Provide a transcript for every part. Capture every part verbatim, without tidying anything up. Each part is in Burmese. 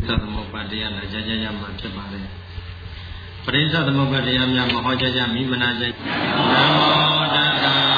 Sathamupadiya la jajaja ma phit pare. Pari Sathamupadiya mya ma ho jaja mi mana jaja. Namo Tassa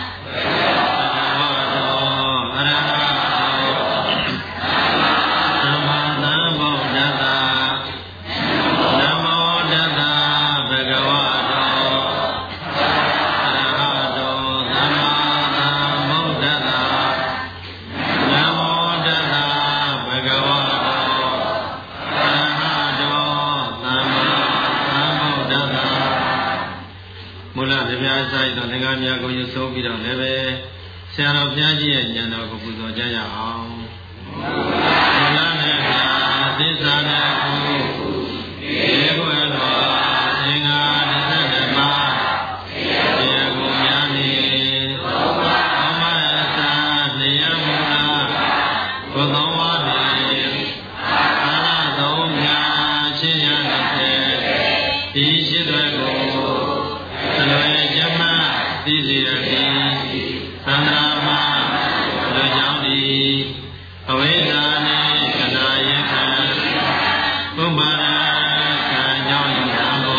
Mya ko yu so pi do le be Sya Ro Phya Ji ye nyan do ko pu so ja ya aung Mula ne phya Thissa ne ku Ye ko lo Singa Nisa ne ma Ye ko mya ni Amma Sa Niya Mula Ko thong wa ni Ala thong mya Chin ya ne the Di shi twe ko Salwe Jama Dizzy Sandama Lajandi Avedane Kanayaka Kumbara Kanjong Yambo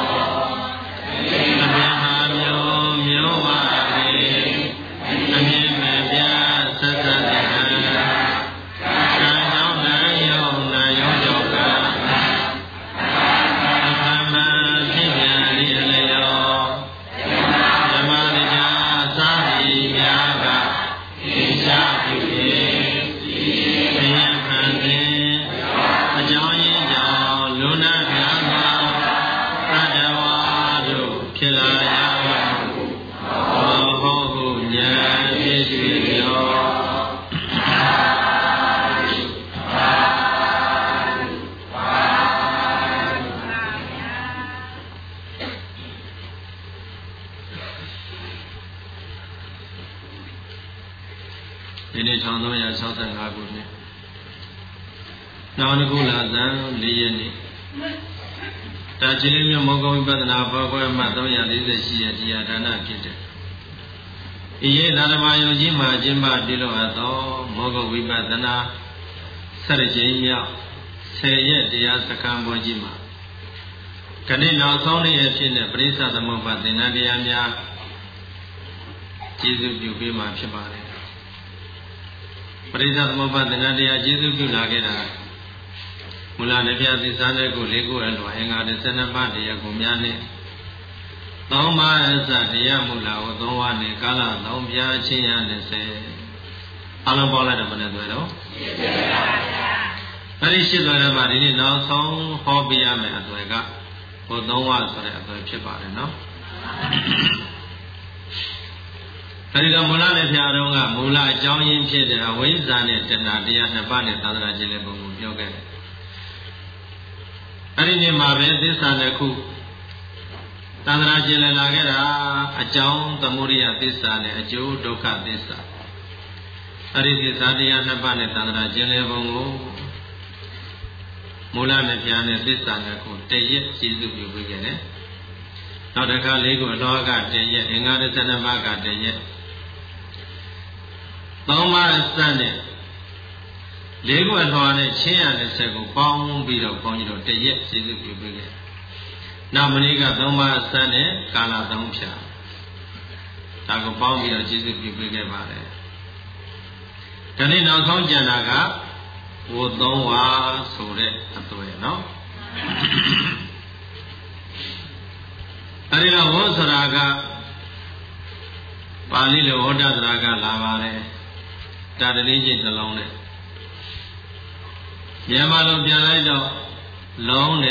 Nabihamyo Myovare Namimebya Sasadha Kanjong Nayong Nayong Joka Akama Tibyari Alayo Now, Nagula, then, Liani. Tajilin Mogo Badana, Baba, Madoya, Lisa, Shia, Dana, Kit. Iye, Nadamayo, Jima, Jimba, Dilo, Ado, Mogo Vibadana, Sarajimia, say yet, the Asakam Jima. Canina, only a chin, a prince of the Moba, the Nadiania, Jesus, you be my Shabari. Prince of the Moba, the Nadia, Jesus, you Nagera. Mula Nevia, the Sanago, Lego, and Hanga, the Senaba, the Yagumiani. Toma as a Yamula, or Doane, Gala, Dombia, Chian, and say Alabola de Venezuela. Very shit on a marini now song, Hobby Amadwega, or don't want for the Chipari, no? Periga Mula Neviaronga, Mula, John Yin Chid, away Zanet, and Nadia, and Bani, Tadra Jelebu, Yoga. Arini Mabe, this and a coup. Tandra Jelagera, a John, the Muria, this and a Jew, Doka, this. Arini Sadia, Nabane, Tandra Jelebu, Mula Nepiane, this and a coup, Tayet, Sizu, you begin it. Not a Kaligo, Loga, Tayet, Ingad, Sanamaga, Tayet. Toma is standing. Lego and Hornet, chair and a second pound beat of Ponyo, the yet Sizu Brigade. Now Maniga Doma Sane, Kala Domsha. Tago pound beat of Sizu Brigade Valley. Canina Sonjanaga would don't wa so that way, no? Arila Wosaraga Palilo Oda Draga Lavare, Tadaliji alone. Yamalo Bialaido, long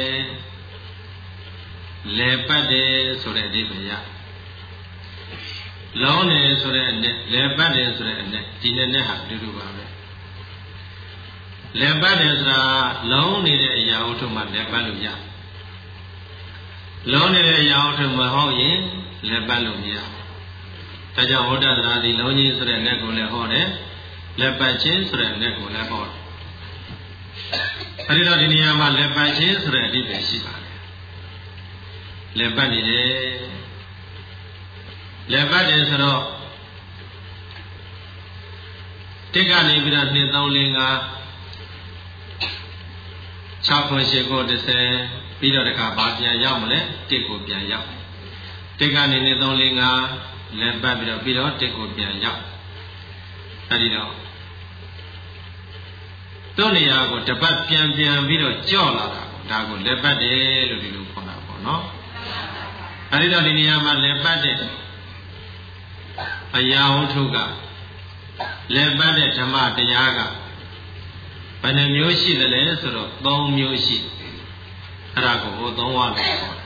lepade Suredivia. Long lepade Sured, Tineha, Dudubabe. Lepades long needed a yautuma lepaluya. Long needed a yautuma hoyin, lepaluya. Taja Oda Radi, Loni Sured Necole Hone, Lepachin Sured Necole Hone. Arila Diniyama Lepachin Sured Libesiba. Lepanide Lepades. Take an evident Nitholinga ၆ခု၈ခု၁၀ပြီးတော့တခါဘာပြန်ရောက်မလဲတစ်ကိုပြန်ရောက်တစ်ကနေနေ၃၄၅လက်ပတ်ပြီးတော့ပြီးတော့တစ်ကိုပြန်ရောက်အဲဒီတော့သူ့နေရာကိုတပတ်ပြန်ပြန်ပြီးတော့ကြော့လာတာဒါကိုလက်ပတ်တယ်လို့ဒီလိုခေါ်တာပေါ့နော်အဲဒီတော့ဒီနေရာမှာလက်ပတ်တဲ့အရာဝတ္ထုကလက်ပတ်တဲ့ဓမ္မတရားကဘယ်နှမျိုးရှိသလဲဆိုတော့၃မျိုးရှိအဲ့ဒါကိုဟိုသုံးဝလို့ခေါ်တယ်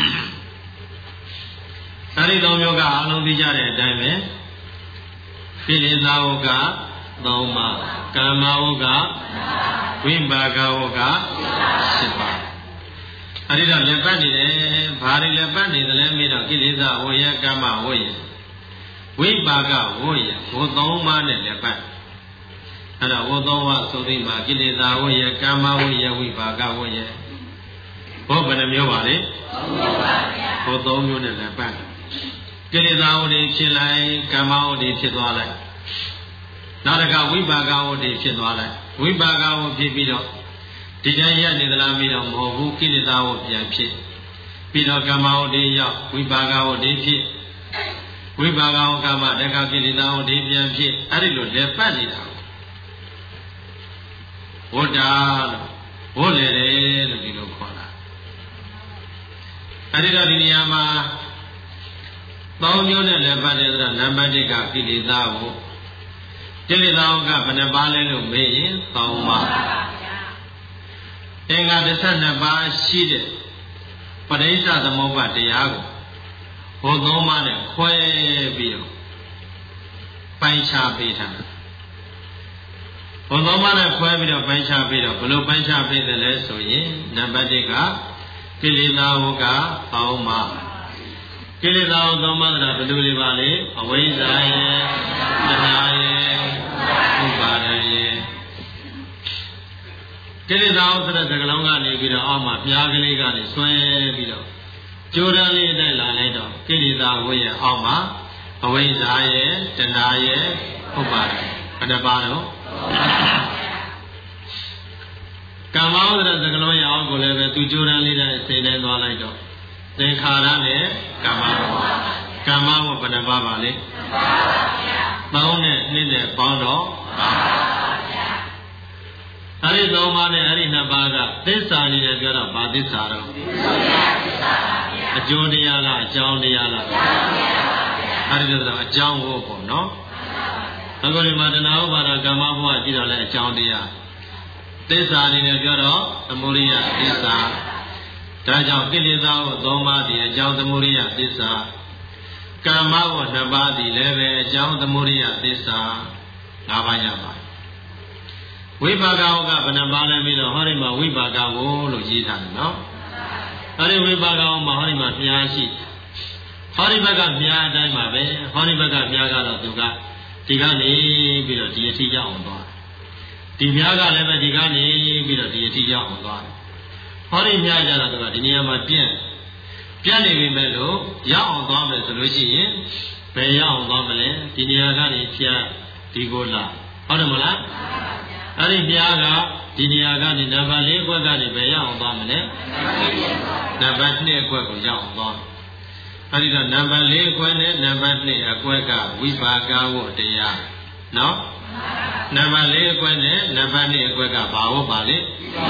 အဲ့ဒီ၃မျိုးကအလုံးသိကြတဲ့အတိုင်းပဲကိလေသာဝက၃ပါးကာမဝကဝိပါကဝက၈ပါးအဲ့ဒီတော့လက်ပတ်နေတယ်ဘာတွေလက်ပတ်နေတယ်လဲမေးတော့ကိလေသာဝရကာမဝရဝိပါကဝရဟို၃ပါးနဲ့လက်ပတ်အဲ့တော့ဝသုံးဝဆိုပြီးမှကိလေသာဝရကာမဝရဝိပါကဝရဘောဘယ်နှမျိုးပါလဲဟိုသုံးမျိုးနဲ့လည်းပတ်ကိလေသာဝတွေဖြစ်လိုက်ကာမဝတွေဖြစ်သွားလိုက်နောက်တစ်ခါဝိပါကဝတွေဖြစ်သွားလိုက်ဝိပါကဝဖြစ်ပြီးတော့ဒီတိုင်းရက်နေသလားပြီးတော့မဟုတ်ဘူးကိလေသာဝပြန်ဖြစ်ပြီးတော့ကာမဝတွေရောက်ဝိပါကဝတွေဖြစ်ဝိပါကဝကာမတက္ကကိလေသာဝတွေပြန်ဖြစ်အဲ့ဒီလိုလည်းပတ်နေတာဝတ္တာလို့ဝတ်လေတယ်လို့ဒီလိုခေါ်တာအဲဒီတော့ဒီနေရာမှာသုံးမျိုးနဲ့လည်းပတ်တယ်ဆိုတော့နံပါတ်၁ကကိလေသာကိုကိလေသာကဘယ်နှပါးလဲလို့မေးရင်သုံးပါးအင်္ဂါ၁၂ပါးရှိတဲ့ပရိစ္ဆသမုပ္ပါတရားကိုဟိုသုံးပါးနဲ့ခွဲပြီးတော့ပိုင်းခြားပေးထားဘုံသုံးပါးနဲ့ခွဲပြီးတော့ပိုင်းခြားပြီးတော့ဘလို့ပိုင်းခြားပေးတယ်လဲဆိုရင်နံပါတ်၁ကကိလေသာဝကပေါင်းပါကိလေသာဝသုံးပါးကဘယ်လိုလဲပါလဲအဝိဇ္ဇာရဲ့တဏှာရဲ့ဥပါဒံရဲ့ကိလေသာဝဆိုတဲ့စကားလုံးကနေပြီးတော့အောက်မှာပြားကလေးကနေဆွဲပြီးတော့ကြိုးတန်းလေးနဲ့လာလိုက်တော့ကိလေသာဝရဲ့အောက်မှာအဝိဇ္ဇာရဲ့တဏှာရဲ့ဥပါဒံဘယ်နှပါတော့ကာမဝဒရစကလုံးရအောင်ကိုလည်းပဲသူကြိုးတန်းလေးနဲ့စိတ်နဲ့သွားလိုက်တော့သင်္ခါရနဲ့ကာမဝကာမဝဘယ်နှပါပါလဲပေါင်းနဲ့နှစ်နဲ့ပေါင်းတော့အဲ့ဒီသုံးပါးနဲ့အဲ့ဒီနှစ်ပါးကသစ္စာလေးနဲ့ပြောတော့ဘာသစ္စာတော့အကျိုးတရားလားအကြောင်းတရားလားအဲ့ဒီတော့အကြောင်းကိုပေါ့နော်အခုဒီမှာတဏှာဥပါဒကာမဘဝကြည့်တော့လဲအကြောင်းတရားသစ္စာအနေနဲ့ပြောတော့သမုဒိယသစ္စာဒါကြောင့်ကိလေသာကိုသုံးပါးဒီအကြောင်းသမုဒိယသစ္စာကာမဘဝနှစ်ပါးဒီလည်းပဲအကြောင်းသမုဒိယသစ္စာ၅ပါးရပါဝိပါကဝကဘယ်နှပါးလဲပြီးတော့ဟောဒီမှာဝိပါကဝလို့ရေးထားတယ်နော်အဲဒီဝိပါကဝမှာဟောဒီမှာမြားရှိဟောဒီဘက်ကမြားအတိုင်းပါပဲဟောဒီဘက်ကမြားကတော့သူကဒီကနေပြီးတော့ဒီအထိရောက်အောင်သွားဒီမြားကလည်းပဲဒီကနေပြီးတော့ဒီအထိရောက်အောင်သွားဟောဒီမြားကြတာကဒီနေရာမှာပြန့်ပြန့်နေပြီမဲ့လို့ရောက်အောင်သွားမယ်ဆိုလို့ရှိရင်ဘယ်ရောက်အောင်သွားမလဲဒီနေရာကနေဖြတ်ဒီကိုလာဟုတ်တယ်မလားအဲ့ဒီမြားကဒီနေရာကနေနံပါတ်၄ခွက်ကနေဘယ်ရောက်အောင်သွားမလဲနံပါတ်၂ခွက်ကိုရောက်အောင်သွားအဲ့ဒီတော့နံပါတ်၄ခွက်နဲ့နံပါတ်၂အခွက်ကဝိပါကဝတရားနော်နံပါတ်၄ခွက်နဲ့နံပါတ်၂အခွက်ကဘာဝပါလဲ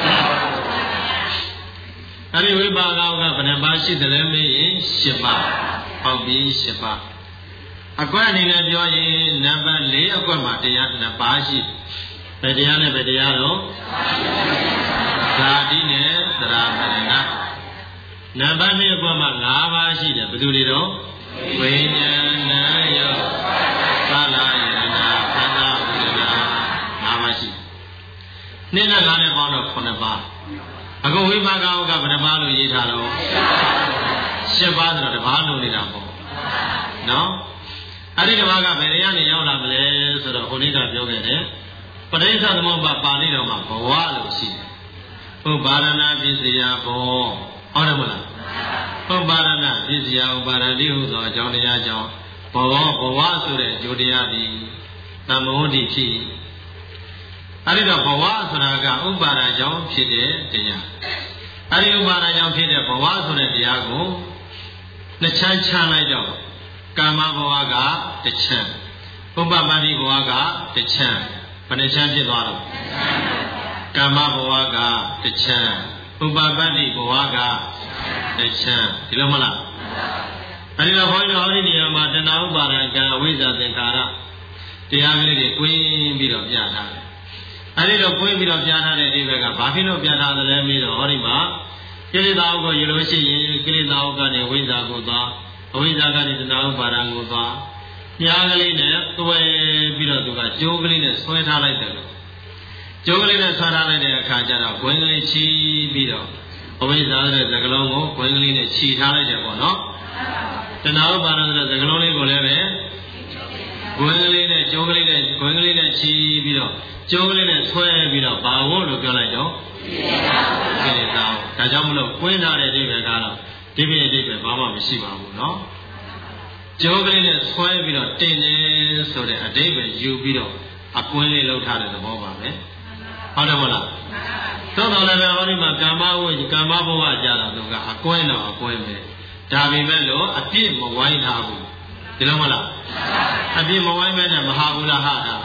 အဲ့ဒီဝိပါကဝကဘယ်နှပါးရှိတယ်လဲမေးရင်၈ပါးဟုတ်ပြီ၈ပါးအခွက်အနေနဲ့ပြောရင်နံပါတ်၄အခွက်မှာတရားနှစ်ပါးရှိဘယ်တရားနဲ့ဘယ်တရားတော့ဇာတိနဲ့သရမရဏနံပါတ်၂အခွက်မှာ၅ပါးရှိတယ်ဘယ်သူတွေတော့ဝိညာဏယောသလယရဏခန္ဓာဝိညာဏ၅ပါးရှိနှစ်နဲ့၅နဲ့ပေါင်းတော့ခုနှစ်ပါးအခုဝိပါကဝကဘယ်နှပါးလို့ရေးထားတော့၈ပါးဆိုတော့တစ်ပါးလို့နေတာပေါ့နော်အဲ့ဒီတစ်ပါးကဘယ်နေရာနေရောက်လာမလဲဆိုတော့ခုနေ့ကပြောခဲ့တယ်ပရိစ္ဆသမုပ္ပါပါဠိတော်မှာဘဝလို့ရှိတယ်ဟုတ်ပါရဏပစ္စယဘောဟုတ်တယ်မလားဟုတ်ပါရဏပစ္စယဥပါရတိဟုသောအကြောင်းတရားကြောင့်ဘဝဘဝဆိုတဲ့အကျိုးတရားသည်သမဝတိဖြစ်အဲ့ဒီတော့ဘဝဆိုတာကဥပါဒကြောင့်ဖြစ်တဲ့တရားအဲ့ဒီဥပါဒကြောင့်ဖြစ်တဲ့ဘဝဆိုတဲ့တရားကိုနှစ်ချမ်းချမ်းလိုက်တော့ကာမဘဝကတစ်ချမ်းဥပပတ္တိဘဝကတစ်ချမ်းဘယ်နှချမ်းဖြစ်သွားတော့ကာမဘဝကတစ်ချမ်းဥပပတ္တိဘဝကတစ်ချမ်းဒီလိုမလားအဲ့ဒီတော့ဘုန်းကြီးတို့ဟောဒီနေရာမှာတဏှာဥပါဒကံအဝိဇ္ဇာသင်္ခါရတရားကလေးတွေ꿰ပြီးတော့ပြထားတယ်အဲ့ဒီတော့꿰ပြီးတော့ပြထားတဲ့ဒီဘက်ကဘာဖြစ်လို့ပြထားသလဲပြီးတော့ဟောဒီမှာကိလေသာဥကိုယူလို့ရှိရင်ကိလေသာဥကနေဝိဇ္ဇာကိုသွားအဝိဇ္ဇာကနေတဏှာဥပါဒံကိုသွားညာကလေးနဲ့သွဲပြီးတော့သူကကြိုးကလေးနဲ့ဆွဲထားလိုက်တယ်လို့ကြိုးကလေးနဲ့ဆွဲထားလိုက်တဲ့အခါကျတော့꽌ကလေးချီပြီးတော့အဝိဇ္ဇာတဲ့သကလုံးကို꽌ကလေးနဲ့ချီထားလိုက်တယ်ပေါ့နော်တဏှာဥပါဒံတဲ့သကလုံးလေးကိုလည်းပဲ꽌ကလေးနဲ့ကြိုးကလေးနဲ့꽌ကလေးနဲ့ချီပြီးတော့ကြိုးကလေးနဲ့ဆွဲပြီးတော့ဘာဝလို့ပြောလိုက်တော့ကိလေသာဒါကြောင့်မလို့꽌ထားတဲ့အိဗယ်ကတော့ဒီပြည့်အိဗယ်ဘာမှမရှိပါဘူးနော်ကြိုးကလေးနဲ့ဆွဲပြီးတော့တင်နေဆိုတဲ့အတိတ်ပဲယူပြီးတော့အကွင်းလေးလှုပ်ထားတဲ့သဘောပါပဲဟုတ်တယ်မလားသို့တော်လည်းပဲဟောဒီမှာကာမဝိကာမဘဝကြတာသူကအကွင်းတော့အကွင်းပဲဒါပေမဲ့လို့အပြစ်မဝိုင်းထားဘူးဒီလိုမလားအပြစ်မဝိုင်းမဲနဲ့မဟာဘူးလားဟာတာ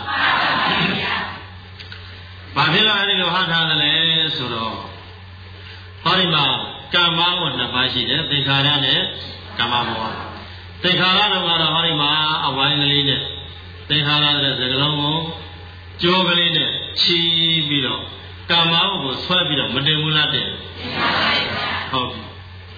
ဘာဖြစ်လို့အဲဒီလိုဟာထားတယ်လဲဆိုတော့ဟောဒီမှာကာမဝနှစ်ပါးရှိတယ်သင်္ခါရနဲ့ကာမဘဝသင်္ခါရတော့ကတော့ဟောဒီမှာအဝိုင်းကလေးနဲ့သင်္ခါရတဲ့စကလုံးကိုကြိုးကလေးနဲ့ချီးပြီးတော့ကာမဝကိုဆွဲပြီးတော့မတင်ဘူးလားတင်ဟုတ်ပြီ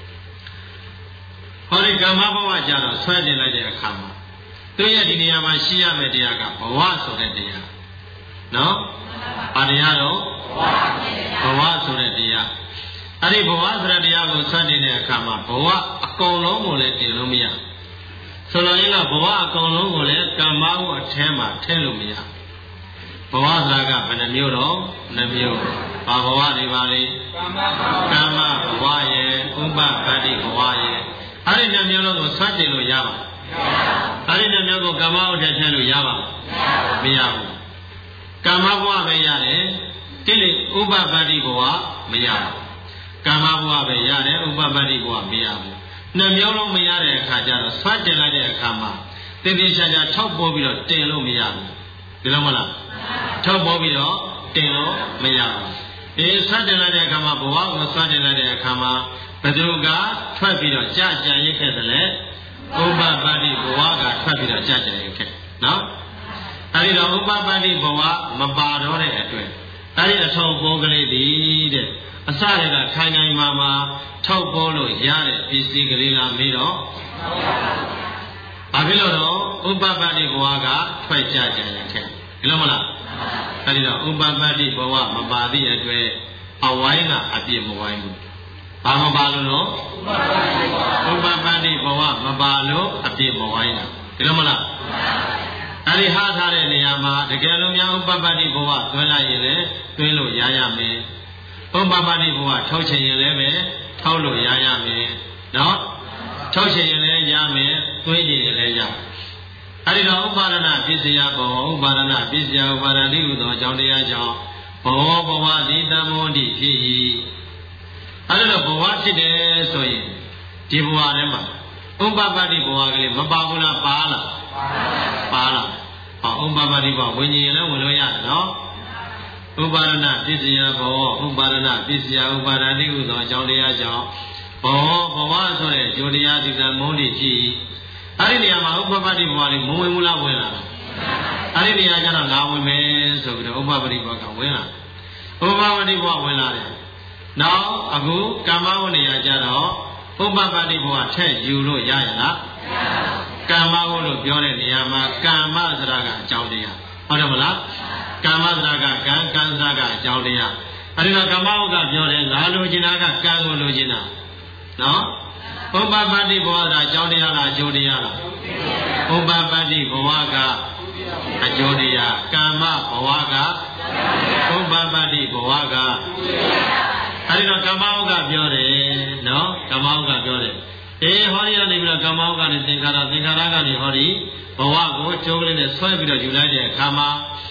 ဟောဒီကာမဘဝကြတော့ဆွဲတင်လိုက်တဲ့အခါမှာသူရဲ့ဒီနေရာမှာရှိရမယ့်တရားကဘဝဆိုတဲ့တရားနော်ဘာတရားတော့ဘဝဆိုတဲ့တရားအဲ့ဒီဘဝဆိုတဲ့တရားကိုဆွဲတင်တဲ့အခါမှာဘဝအကုန်လုံးကိုလည်းတင်လို့မရဆိုလိုရင်းကဘဝအကုန်လုံးကိုလည်းကာမဝအထဲမှာထည့်လို့မရဘဝဆိုတာကဘယ်နှမျိုးတော့နှမျိုးဘာဘဝတွေပါလဲကာမဘဝရဲ့ဥပပတ္တိဘဝရဲ့အဲ့ဒီနှမျိုးလုံးကိုဆွဲတင်လို့ရပါအဲ့ဒီနှမျိုးကိုကာမဝထည့်ထည့်လို့ရပါမရဘူးကာမဘဝပဲရတယ်တိလေဥပပတ္တိဘဝမရဘူးကာမဘဝပဲရတယ်ဥပပတ္တိဘဝမရဘူးနှမျိုးလုံးမရတဲ့အခါကျတော့ဆွတ်တင်လိုက်တဲ့အခါမှာတည်တည်ချာချာထောက်ပေါ်ပြီးတော့တင်လို့မရဘူးဒီလိုမလားထောက်ပေါ်ပြီးတော့တင်လို့မရဘူးအေးဆွတ်တင်လိုက်တဲ့အခါမှာဘဝကိုဆွတ်တင်လိုက်တဲ့အခါမှာဘယ်သူကထွက်ပြီးတော့ကြာကြံရစ်ခဲ့တယ်လေဥပပတ္တိဘဝကထွက်ပြီးတော့ကြာကြံရစ်ခဲ့နော်အဲဒီတော့ဥပပတ္တိဘဝမပါတော့တဲ့အတွက်အဲဒီအထုံပိုးကလေးဒီတဲ့အစတွေကခိုင်ခိုင်မာမာထောက်ပေါ်လို့ရတဲ့ပစ္စည်းကလေးလားမေးတော့ဘာဖြစ်လို့တော့ဥပပတ္တိဘဝကထွက်ကြကြတယ်ခဲ့ဒီလိုမလားအဲဒီတော့ဥပပတ္တိဘဝမပါသည့်အတွက်အဝိုင်းကအပြည့်မဝိုင်းဘူးဘာမပါလို့တော့ဥပပတ္တိဘဝမပါလို့အပြည့်မဝိုင်းတာဒီလိုမလားအဲဒီဟာထားတဲ့နေရာမှာတကယ်လို့များဥပပတ္တိဘဝသွင်းလိုက်ရင်လည်းသွင်းလို့ရရမယ်ဥပပတ္တိဘဝထောက်ချင်ရင်လည်းပဲထောက်လို့ရရမယ်နော်ထောက်ချင်ရင်လည်းရမယ်သွင်းချင်ရင်လည်းရအဲဒီတော့ဥပါဒနာပစ္စယဘောဥပါဒနာပစ္စယဥပါဒတိဟုသောအကြောင်းတရားကြောင့်ဘောဘဝသည်တမောတိဖြစ်၏အဲဒီတော့ဘဝဖြစ်တယ်ဆိုရင်ဒီဘဝထဲမှာဥပပတ္တိဘဝကလေးမပါဘူးလားပါလားပါလားဟောဥပပတ္တိဘဝဝิญဉ်လည်းဝင်လို့ရတယ်နော်ဥပါဒနာပစ္စယဘောဥပါဒနာပစ္စယဥပါဒတိဟုသောအကြောင်းတရားကြောင့်ဘောဘဝဆိုတဲ့ဂျိုတရားဒီကမုန်းတိဖြစ်အဲ့ဒီနေရာမှာဥပပတ္တိဘဝလေးမဝင်ဘူးလားဝင်လာအဲ့ဒီနေရာကျတော့ငါဝင်မယ်ဆိုပြီးတော့ဥပပတ္တိဘဝကဝင်လာဥပပတ္တိဘဝဝင်လာတယ်နောက်အခုကာမဝနေရာကျတော့ဥပပတ္တိဘဝထက်ယူလို့ရရလားကာမဝလို့ပြောတဲ့နေရာမှာကာမဆိုတာကအကြောင်းတရားဟုတ်တယ်မလားကာမသရကကံကံသရကအကြောင်းတရားအဲဒီတော့ကာမဝကပြောတယ်ငါလိုချင်တာကကံကိုလိုချင်တာနော်ဥပပတ္တိဘဝကအကြောင်းတရားလားအကျိုးတရားလားဥပပတ္တိဘဝကအကျိုးတရားကာမဘဝကဥပပတ္တိဘဝကအဲဒီတော့ကာမဝကပြောတယ်နော်ကာမဝကပြောတယ်အေးဟောဒီကနေပြီးတော့ကာမဝကနေသင်္ခါရသင်္ခါရကနေဟောဒီဘဝကိုကျိုးကလေးနဲ့ဆွဲပြီးတော့ယူလိုက်တဲ့အခါမှာ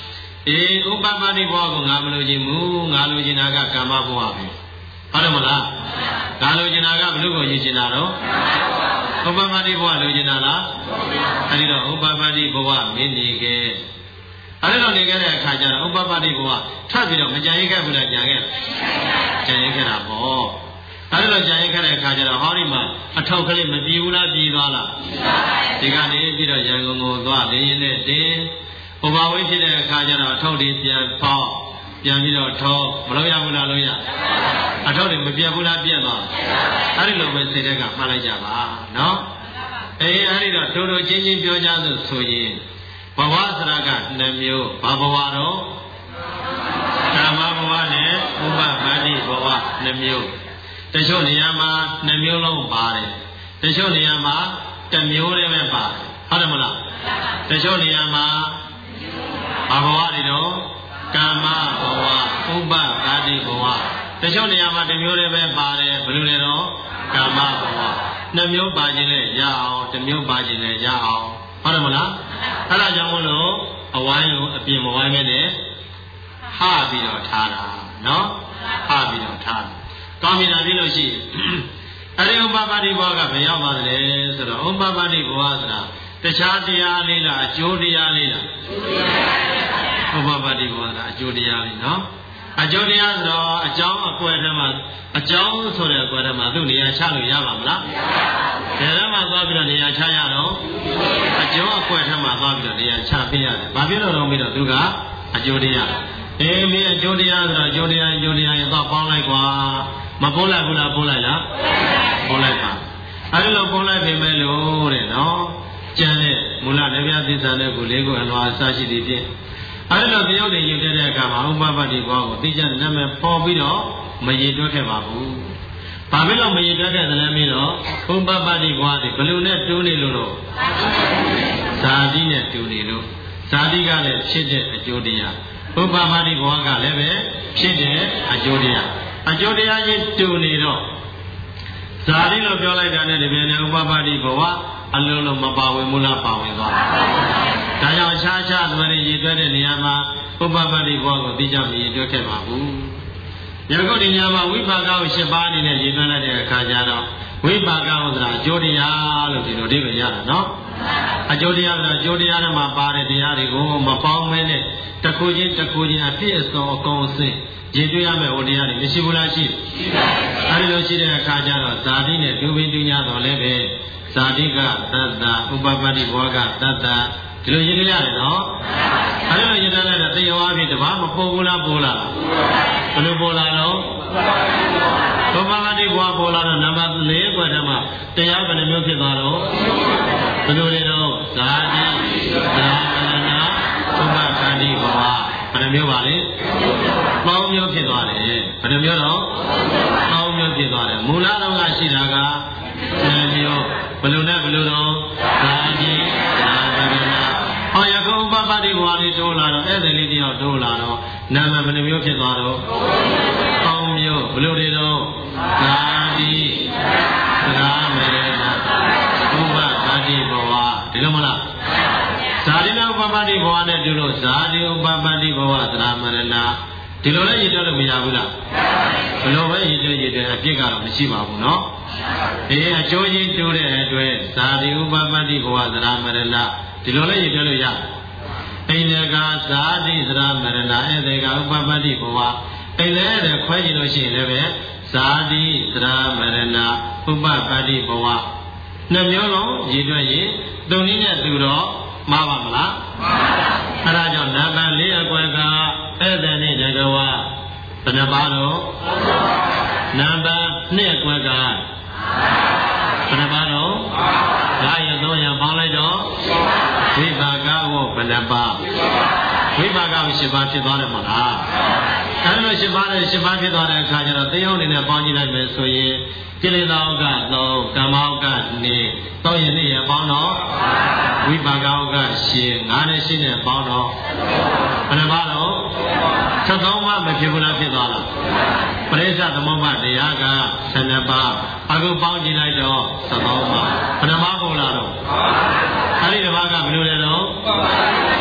အေးဥပပတ္တိဘဝကိုငါမလို့ခြင်းမူငါလို့ခြင်းတာကကာမဘဝပဲဟုတ်တယ်မလားငါလို့ခြင်းတာကဘလို့ကိုယူခြင်းတာတော့ဥပပတ္တိဘဝလို့ခြင်းတာလားအဲဒီတော့ဥပပတ္တိဘဝမင်းနေခဲ့အဲဒီတော့နေခဲ့တဲ့အခါကျတော့ဥပပတ္တိဘဝထပ်ပြီးတော့မကြံရခဲ့ဘူးလားကြံခဲ့ကြံရခဲ့တာပေါ့အဲဒီတော့ကြံရခဲ့တဲ့အခါကျတော့ဟောဒီမှာအထောက်ကလေးမပြေဘူးလားပြေသွားလားဒီကနေပြီးတော့ရန်ကုန်ကိုသွားလေရင်နဲ့တင်းဘဝဝိဖြစ်တဲ့အခါကျတော့အထောက်တွေပြန်ဖောက်ပြန်ပြီးတော့ထောမလို့ရဘူးလားလို့ရအထောက်တွေမပြတ်ဘူးလားပြတ်သွားအဲဒီလိုပဲစိတ်ထဲကမှတ်လိုက်ကြပါနော်အေးအဲဒီတော့တို့တို့ချင်းချင်းပြောကြဆိုဆိုရင်ဘဝစရကနှစ်မျိုးဘာဘဝတော့ကာမဘဝနဲ့ဥပပတ္တိဘဝနှစ်မျိုးတချို့နေရာမှာနှစ်မျိုးလုံးပါတယ်တချို့နေရာမှာတစ်မျိုးတည်းပဲပါတယ်ဟုတ်တယ်မလားတချို့နေရာမှာဘာဘဝတွေတော့ကာမဘဝဥပပတ္တိဘဝတချို့နေရာမှာတစ်မျိုးတည်းပဲပါတယ်ဘယ်လိုလဲတော့ကာမဘဝနှစ်မျိုးပါခြင်းနဲ့ရအောင်တစ်မျိုးပါခြင်းနဲ့ရအောင်ဟုတ်တယ်မလားအဲ့ဒါကြောင့်မလို့အဝိုင်းကိုအပြင်မဝိုင်းမဲနဲ့ဟပြီးတော့ထားတာနော်ဟပြီးတော့ထားတယ်ကောင်းပြီလားပြလို့ရှိအဲ့ဒီဥပပတ္တိဘဝကဘယ်ရောက်ပါသလဲဆိုတော့ဥပပတ္တိဘဝဆိုတာတခြားတရားလေးလားအကျိုးတရားလေးလားဥပပတ္တိဘဝဆိုတာအကျိုးတရားလေးနော်အကျိုးတရားဆိုတော့အကြောင်းအကွယ်ထဲမှာအကြောင်းဆိုတဲ့အကွယ်ထဲမှာသူ့နေရာချလို့ရပါမလားဘယ်ထဲမှာသွားပြီးတော့နေရာချရတော့အကျိုးအကွယ်ထဲမှာသွားပြီးတော့နေရာချပေးရတယ်ဘာဖြစ်လို့တော့ပြီးတော့သူကအကျိုးတရားအေးမင်းအကျိုးတရားဆိုတော့အကျိုးတရားအကျိုးတရားရင်တော့ပေါင်းလိုက်ကွာမပိုးလိုက်ဘူးလားပိုးလိုက်လားပိုးလိုက်ပါအဲဒီလိုပိုးလိုက်ပြီမဲ့လို့တဲ့နော်ကျန်တဲ့မူလနေပြသစ္စာနဲ့ကိုလေးကိုအလွာအစရှိသည်ဖြင့်အဲဒီလိုပြောတဲ့ယူတဲ့အခါမှာဥပပတ္တိဘဝကိုသိကြတဲ့နာမည်ပေါ်ပြီးတော့မရည်တွက်ခဲ့ပါဘူးဘာဖြစ်လို့မရည်တွက်ခဲ့သလဲမင်းတော့ဥပပတ္တိဘဝဒီဘယ်လိုနဲ့တူးနေလို့တော့ဇာတိနဲ့တူးနေလို့ဇာတိကလည်းဖြစ်တဲ့အကျိုးတရားဥပပတ္တိဘဝကလည်းပဲဖြစ်တဲ့အကျိုးတရားအကျိုးတရားချင်းတူနေတော့ဇာတိလို့ပြောလိုက်တာနဲ့ဒီပြန်နဲ့ဥပပတ္တိဘဝအလုံးလုံးမပါဝင်ဘူးလားပါဝင်သွားဒါကြောင့်အခြားခြားသွေးရည်တွဲတဲ့နေရာမှာဥပပတ္တိဘဝကိုသိကြမရည်တွဲခဲ့ပါဘူးယခုဒီညမှာဝိပါကကိုရှင်းပါအနေနဲ့ရည်တွဲလိုက်တဲ့အခါကျတော့ဝိပါကဥဒရာအကျိုးတရားလို့ဒီလိုအိဗယ်ရတာနော်အကျိုးတရားဆိုအကျိုးတရားထဲမှာပါတဲ့တရားတွေကိုမပေါင်းမဲနဲ့တစ်ခုချင်းတစ်ခုချင်းအပြည့်အစုံအကုန်အစင်ရည်တွေ့ရမယ့်ဟိုတရားတွေမရှိဘူးလားရှိရှိပါဘူးအဲဒီလိုရှိတဲ့အခါကျတော့ဇာတိနဲ့ဒုဘိတုညာတော်လည်းပဲဇာတိကသတ္တဥပပတ္တိဘဝကသတ္တဒီလိုရည်တွေ့ရတယ်နော်အဲဒီလိုရည်တွေ့လိုက်တဲ့တရားအဖြစ်တပါးမပေါ်ဘူးလားပေါ်လားဘယ်လိုပေါ်လာတော့ဥပပတ္တိဘဝပေါ်လာတော့နံပါတ်၄ခွဲထဲမှာတရားဘယ်နှမျိုးဖြစ်သွားတော့ဘယ်လိုလဲတော့ဇာတိဇာမရဏဥပပတ္တိဘဝဘယ်နှမျိုးပါလဲပေါင်းမျိုးဖြစ်သွားတယ်ဘယ်နှမျိုးတော့ပေါင်းမျိုးဖြစ်သွားတယ်မူလတော့ကရှိတာကနှမျိုးဘယ်လိုနဲ့ဘယ်လိုတော့ဇာတိဇာမရဏဟောယခုဥပပတ္တိဘဝလေးတိုးလာတော့အဲ့ဒီလေးတယောက်တိုးလာတော့နာမည်ဘယ်နှမျိုးဖြစ်သွားတော့ပေါင်းမျိုးဘယ်လိုတွေတော့ဇာတိဇာမရဏဥပပတ္တိဘဝဒီလိုမလားဇာတိနဲ့ဥပပတ္တိဘဝနဲ့တူလို့ဇာတိဥပပတ္တိဘဝသရမရဏဒီလိုလည်းရည်တွက်လို့မရဘူးလားဘယ်လိုပဲရည်တွက်ရည်တွက်အပြစ်ကတော့မရှိပါဘူးเนาะဒီအကျိုးကြီးတိုးတဲ့အတွက်ဇာတိဥပပတ္တိဘဝသရမရဏဒီလိုလည်းရည်တွက်လို့ရအိန္ဒကဇာတိသရမရဏဧတေကဥပပတ္တိဘဝအိန္ဒတဲ့ခွဲကြည့်လို့ရှိရင်လည်းပဲဇာတိသရမရဏဥပပတ္တိဘဝနှစ်မျိုးလုံးရည်တွက်ရင်သုံးနည်းနဲ့သူတော့မှားပါမလားမှားပါဘူးအဲဒါကြောင့်နံပါတ်၄အကွက်ကဧည့်သည်နဲ့တကဝဘယ်နှပါတော့နံပါတ်၂အကွက်ကဘယ်နှပါတော့ဒါရသုံးရပေါင်းလိုက်တော့ဝိပါကဝဘယ်နှပါဝိပါကကို၈ပါးဖြစ်သွားတယ်မဟုတ်လားအဲလို၈ပါးနဲ့၈ပါးဖြစ်သွားတဲ့အခါကျတော့တရားအနေနဲ့ပေါင်းကြည့်လိုက်မယ်ဆိုရင်ကိလေသာဩက၃ကမ္မဩကနေသုံးရနေ့ရပေါင်းတော့ဝိပါကဩကရှင်၅နဲ့၈နဲ့ပေါင်းတော့ဘယ်နှပါတော့သတ်သုံးပါးမဖြစ်ဘူးလားဖြစ်သွားလားပရိစ္ဆသမုပ္ပါတရားကဆယ်နှစ်ပါးအခုပေါင်းကြည့်လိုက်တော့သတ်သုံးပါးဘယ်နှပါးပေါ်လာတော့အဲ့ဒီတစ်ပါးကဘယ်လိုလဲတော့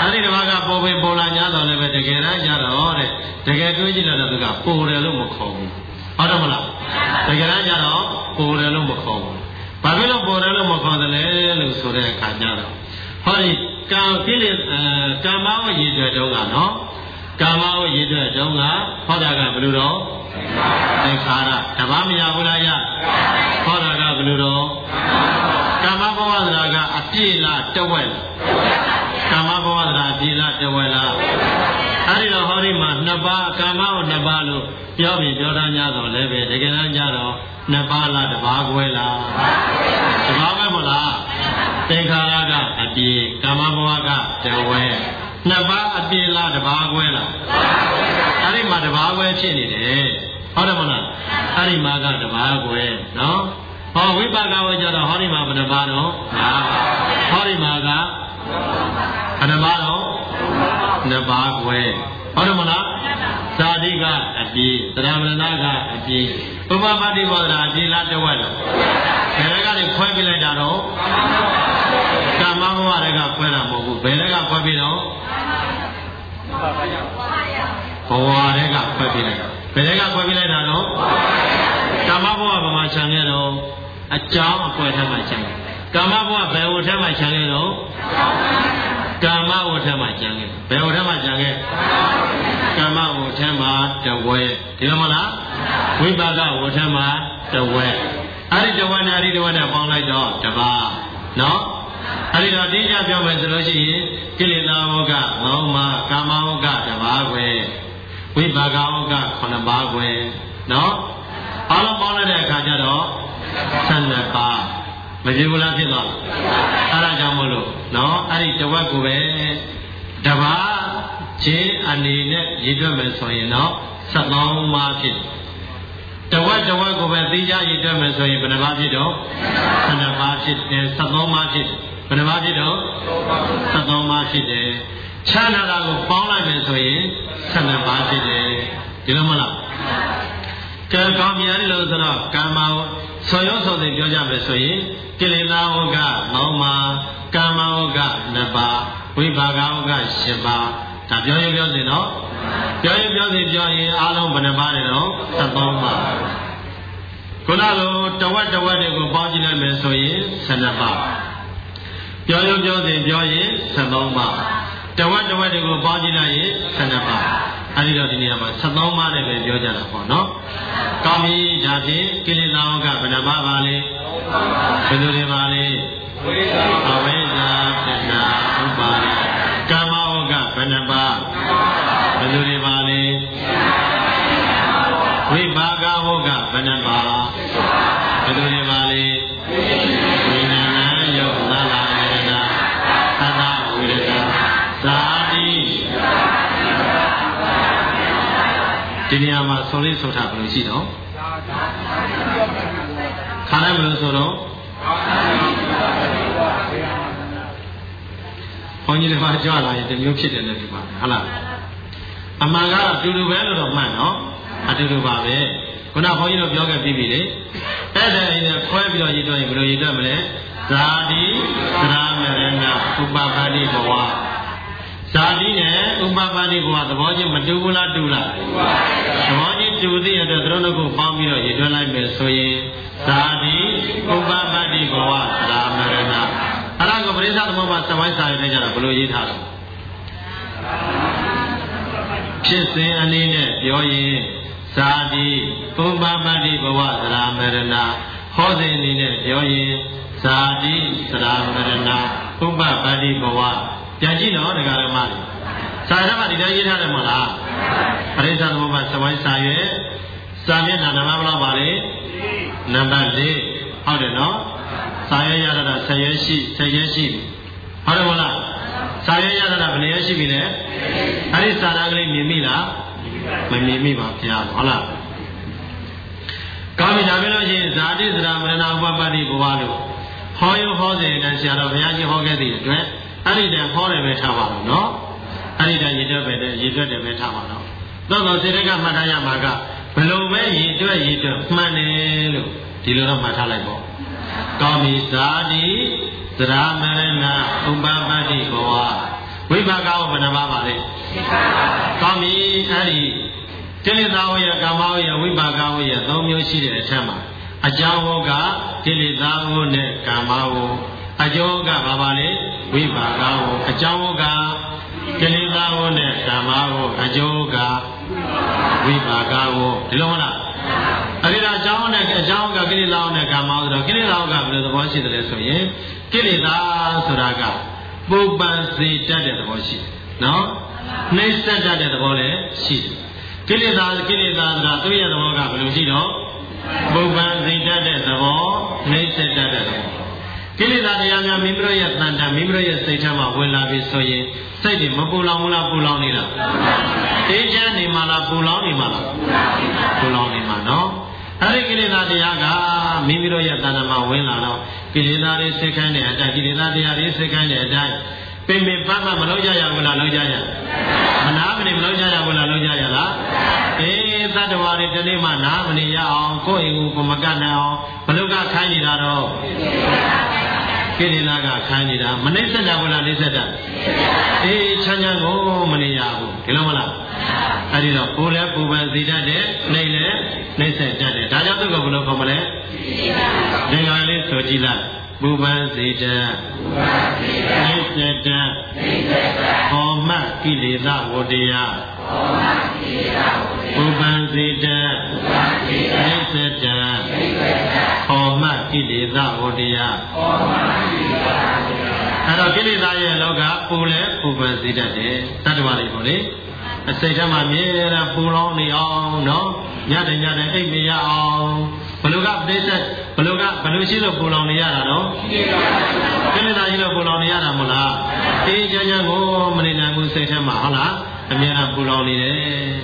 အဲ့ဒီတစ်ပါးကပေါ်ပင်ပေါ်လာညာတော့လည်းပဲတကယ်တမ်းကြတော့တဲ့တကယ်တွေးကြည့်လိုက်တော့သူကပေါ်တယ်လို့မခေါ်ဘူးဟုတ်တယ်မလားတကယ်တမ်းကြတော့ပေါ်တယ်လို့မခေါ်ဘူးဘာဖြစ်လို့ပေါ်တယ်လို့မခေါ်တယ်လဲလို့ဆိုတဲ့အခါကျတော့ဟောဒီကံကိလေသာကမ္မဝရည်တွေတုန်းကနော်ကမ္မဝရည်တွေတုန်းကဟောတာကဘယ်လိုတော့သင်္ခါရတဘာမရဘူးလားရဟောတာကဘယ်လိုတော့ကမ္မဘဝသရာကအပြည့်လားတဝက်ကမ္မဘဝသရာအပြည့်လားတဝက်လားအဲ့ဒီတော့ဟောဒီမှာနှစ်ပါးကမ္မကိုနှစ်ပါးလို့ပြောပြီးပြောတာများတော့လည်းပဲတကယ်တမ်းကျတော့နှစ်ပါးလားတစ်ပါးခွဲလားတစ်ပါးပဲမလားသင်္ခါရကအပြည့်ကမ္မဘဝကတဝက်နှစ်ပါးအပြည့်လားတစ်ပါးခွဲလားအဲ့ဒီမှာတစ်ပါးခွဲဖြစ်နေတယ်ဟုတ်တယ်မလားအဲ့ဒီမှာကတစ်ပါးခွဲနော်ဟောဝိပါကဝကြတော့ဟောဒီမှာဘယ်နှပါးတော့ဟောဒီမှာကဘယ်နှပါးတော့နှစ်ပါးခွဲဟုတ်တယ်မလားဇာတိကအပြည့်သရမဏကအပြည့်ဥပပါတိဘောဓရာအပြည့်လားတဝက်တော့ဘယ်ကနေခွဲပြလိုက်တာတော့ကာမဘဝတွေကခွဲတာမဟုတ်ဘူးဘယ်တွေကခွဲပြီးတော့ဘဝတွေကခွဲပြလိုက်တာဘယ်တွေကခွဲပြလိုက်တာတော့ကာမဘဝဗမာခြံခဲ့တော့အကြောင်းအကွယ်ထက်မှခြံခဲ့ကာမဘဝဘယ်ဝထက်မှခြံခဲ့တော့ကာမဝထက်မှခြံခဲ့ဘယ်ဝထက်မှခြံခဲ့ကာမဝထက်မှတဝဲဒီလိုမလားဝိပါကဝထက်မှတဝဲအဲ့ဒီတဝဲနဲ့အဲ့ဒီတဝဲနဲ့ပေါင်းလိုက်တော့တပါးနော်အဲ့ဒီတော့တင်းကြပြောမယ်ဆိုလို့ရှိရင်ကိလေသာဝကမောဟကာမဝကတပါးခွဲဝိပါကဝကခုနှစ်ပါးခွဲနော်အားလုံးပေါင်းလိုက်တဲ့အခါကျတော့ဆယ်နှစ်ပါးမပြေဘူးလားဖြစ်သွားအဲ့ဒါကြောင့်မို့လို့နော်အဲ့ဒီတဝက်ကိုပဲတပါးချင်းအနေနဲ့ရည်တွက်မယ်ဆိုရင်တော့ဆယ်သုံးပါးဖြစ်တဝက်တဝက်ကိုပဲသိကြရည်တွက်မယ်ဆိုရင်ဘယ်နှပါးဖြစ်တော့ဆယ်နှစ်ပါးဖြစ်တယ်ဆယ်သုံးပါးဖြစ်ဘယ်နှပါးဖြစ်တော့ဆယ်သုံးပါးဖြစ်တယ်ချမ်းသာတာကိုပေါင်းလိုက်မယ်ဆိုရင်ဆယ်နှစ်ပါးဖြစ်တယ်ဒီလိုမလားကံကောင်းမြတ်လို့ဆိုတော့ကမ္မဆောရောဆောတဲ့ပြောကြမယ်ဆိုရင်ကိလေသာဝကမောဟကာမဝကနှစ်ပါးဝိပါကဝကရှစ်ပါးဒါပြောရင်ပြောစင်နော်ပြောရင်ပြောစင်ပြောရင်အားလုံးဘယ်နှပါးလဲတော့သတ်သုံးပါးခုနလိုတဝက်တဝက်တွေကိုပေါင်းကြည့်လိုက်မယ်ဆိုရင်ဆယ်နှစ်ပါးပြောရင်ပြောစင်ပြောရင်သတ်သုံးပါးတဝက်တဝက်တွေကိုပေါင်းကြည့်လိုက်ရင်ဆယ်နှစ်ပါးအဲ့ဒီတော့ဒီနေရာမှာဆယ်သုံးပါးနဲ့ပဲပြောကြတာပေါ့နော်ကောင်းပြီဒါဖြင့်ကိလေသာဝကဘယ်နှပါးပါလဲဘယ်လိုတွေပါလဲအဝိဇ္ဇာတဏှာဥပါဒကာမဝကဘယ်နှပါးဘယ်လိုတွေပါလဲဝိပါကဝကဘယ်နှပါးဘယ်လိုတွေပါလဲဝိညာဏယောသလာဝေဒနာသတ္တဝေဒနာဇာတိဒီနေရာမှာဆိုလေးဆိုထားဘယ်လိုရှိတော့ခါလိုက်ဘယ်လိုဆိုတော့ဘုန်းကြီးတွေမှာကြွလာရင်ဒီမျိုးဖြစ်တယ်လည်းဒီပါဟုတ်လားအမှန်ကအတူတူပဲလို့တော့မှန်နော်အတူတူပါပဲခုနဘုန်းကြီးတို့ပြောခဲ့ပြီးပြီလေအဲ့ဒါရင်ခွဲပြီးတော့ရည်တော့ရင်ဘယ်လိုရည်တတ်မလဲဇာတိသရမရဏဥပပါတိဘဝဇာတိနဲ့ဥပပါတိဘဝသဘောချင်းမတူဘူးလားတူလားသဘောချင်းတူသေးတဲ့သူတို့ကိုပေါင်းပြီးတော့ရည်တွက်လိုက်မယ်ဆိုရင်ဇာတိဥပပါတိဘဝသရမရဏအဲ့ဒါကိုပရိစ္ဆေသမုပ္ပါသမိုင်းစာရေးကြတာဘယ်လိုရေးထားလဲဖြစ်စဉ်အနေနဲ့ပြောရင်ဇာတိဥပပါတိဘဝသရမရဏဟောစဉ်အနေနဲ့ပြောရင်ဇာတိသရမရဏဥပပါတိဘဝပြန်ကြည့်တော့ဒကာရမတွေစာရမဒီတိုင်းရေးထားတယ်မဟုတ်လားပရိစ္ဆေသမုပ္ပါသမိုင်းစာရေးစာမျက်နှာနံပါတ်ဘယ်လောက်ပါလဲနံပါတ်လေးဟုတ်တယ်နော်စာရေးရတာဆယ်ရက်ရှိဆယ်ရက်ရှိဟုတ်တယ်မဟုတ်လားစာရေးရတာဘယ်နည်းရှိပြီလဲအဲ့ဒီစာသားကလေးမြင်မိလားမမြင်မိပါဗျာဟုတ်လားကောင်းပြီဒါပြောလို့ရှိရင်ဇာတိသရမရဏဥပပတ္တိဘဝလို့ဟောရဟောစဉ်နဲ့ဆရာတော်ဘုရားကြီးဟောခဲ့တဲ့အတွက်အဲ့ဒီတည်းဟောတယ်ပဲထားပါတော့နော်အဲ့ဒီတည်းရည်တွက်ပဲရည်တွက်တယ်ပဲထားပါတော့သို့တော်စိတ်ကမှတ်ထားရမှာကဘယ်လိုပဲရည်တွက်ရည်တွက်မှန်တယ်လို့ဒီလိုတော့မှတ်ထားလိုက်ပေါ့ကောင်းပြီဇာတိသရမရဏဥပပတ္တိဘဝဝဝိပါကဝဘယ်နှပါးပါလဲကောင်းပြီအဲ့ဒီကိလေသာဝရဲ့ကာမဝရဲ့ဝိပါကဝရဲ့သုံးမျိုးရှိတဲ့အထက်မှာအကြောင်းဝကကိလေသာဝနဲ့ကာမဝအကျိုးကဘာပါလဲဝိပါကဝအကြောင်းဝကကိလေသာဝနဲ့ကာမဝအကျိုးကဝိပါကဝဒီလိုမလားအဲ့ဒါအကြောင်းနဲ့အကြောင်းကကိလေသာဝနဲ့ကာမဝဆိုတော့ကိလေသာဝကဘယ်လိုသဘောရှိတယ်လဲဆိုရင်ကိလေသာဆိုတာကပုပ္ပန်စေတတ်တဲ့သဘောရှိတယ်နော်နှိမ့်ဆက်တတ်တဲ့သဘောလည်းရှိတယ်ကိလေသာကိလေသာဆိုတာသူ့ရဲ့သဘောကဘယ်လိုရှိတော့ပုပ္ပန်စေတတ်တဲ့သဘောနှိမ့်ဆက်တတ်တဲ့သဘောကိလေသာတရားများမိမိတို့ရဲ့တန်တမိမိတို့ရဲ့စိတ်ထဲမှာဝင်လာပြီဆိုရင်စိတ်တွေမပူလောင်ဘူးလားပူလောင်နေလားအေးချမ်းနေမှာလားပူလောင်နေမှာလားပူလောင်နေမှာနော်အဲ့ဒီကိလေသာတရားကမိမိတို့ရဲ့တဏ္ဍာမှာဝင်လာတော့ကိလေသာတွေစိတ်ခိုင်းတဲ့အတိုင်းကိလေသာတရားတွေစိတ်ခိုင်းတဲ့အတိုင်းပင်ပင်ပန်းပန်းမလုပ်ကြရဘူးလားလုပ်ကြရမနာမနေမလုပ်ကြရဘူးလားလုပ်ကြရလားအေးသတ္တဝါတွေဒီနေ့မှနာမနေရအောင်ကိုယ့်အိမ်ကိုကိုမကတ်နိုင်အောင်ဘလို့ကခိုင်းနေတာတော့ကိလေသာကခိုင်းနေတာမနှိမ့်ဆက်တာဘူးလားနှိမ့်ဆက်တာအေးချမ်းချမ်းကိုမနေရဘူးဒီလိုမလားအဲ့ဒီတော့ပူလဲပူပန်စေတတ်တယ်နှိမ့်လဲနှိမ့်ဆက်တတ်တယ်ဒါကြောင့်သူကဘလို့ခေါ်မလဲသင်္ခါရလေးဆိုကြည့်လိုက်ပူပန်စေတတ်နှိမ့်ဆက်တတ်ဟောမှကိလေသာဝတ္တရားပူပန်စေတတ်နှိမ့်ဆက်တတ်ဟောမှကိလေသာဝတ္တရားအဲ့တော့ကိလေသာရဲ့လောကပူလဲပူပန်စေတတ်တယ်တတ္တဝါတွေပေါ့လေအစိတ်ထဲမှာမြဲတမ်းပူလောင်နေအောင်နော်ညတဲ့ညတဲ့အိပ်မရအောင်ဘလူကပြိဿဘလူကဘလူရှိလို့ပူလောင်နေရတာနော်ကိလေသာရှိလို့ပူလောင်နေရတာမဟုတ်လားအေးချမ်းချမ်းကိုမနေနိုင်ဘူးစိတ်ထဲမှာဟုတ်လားအများအားပူလောင်နေတယ်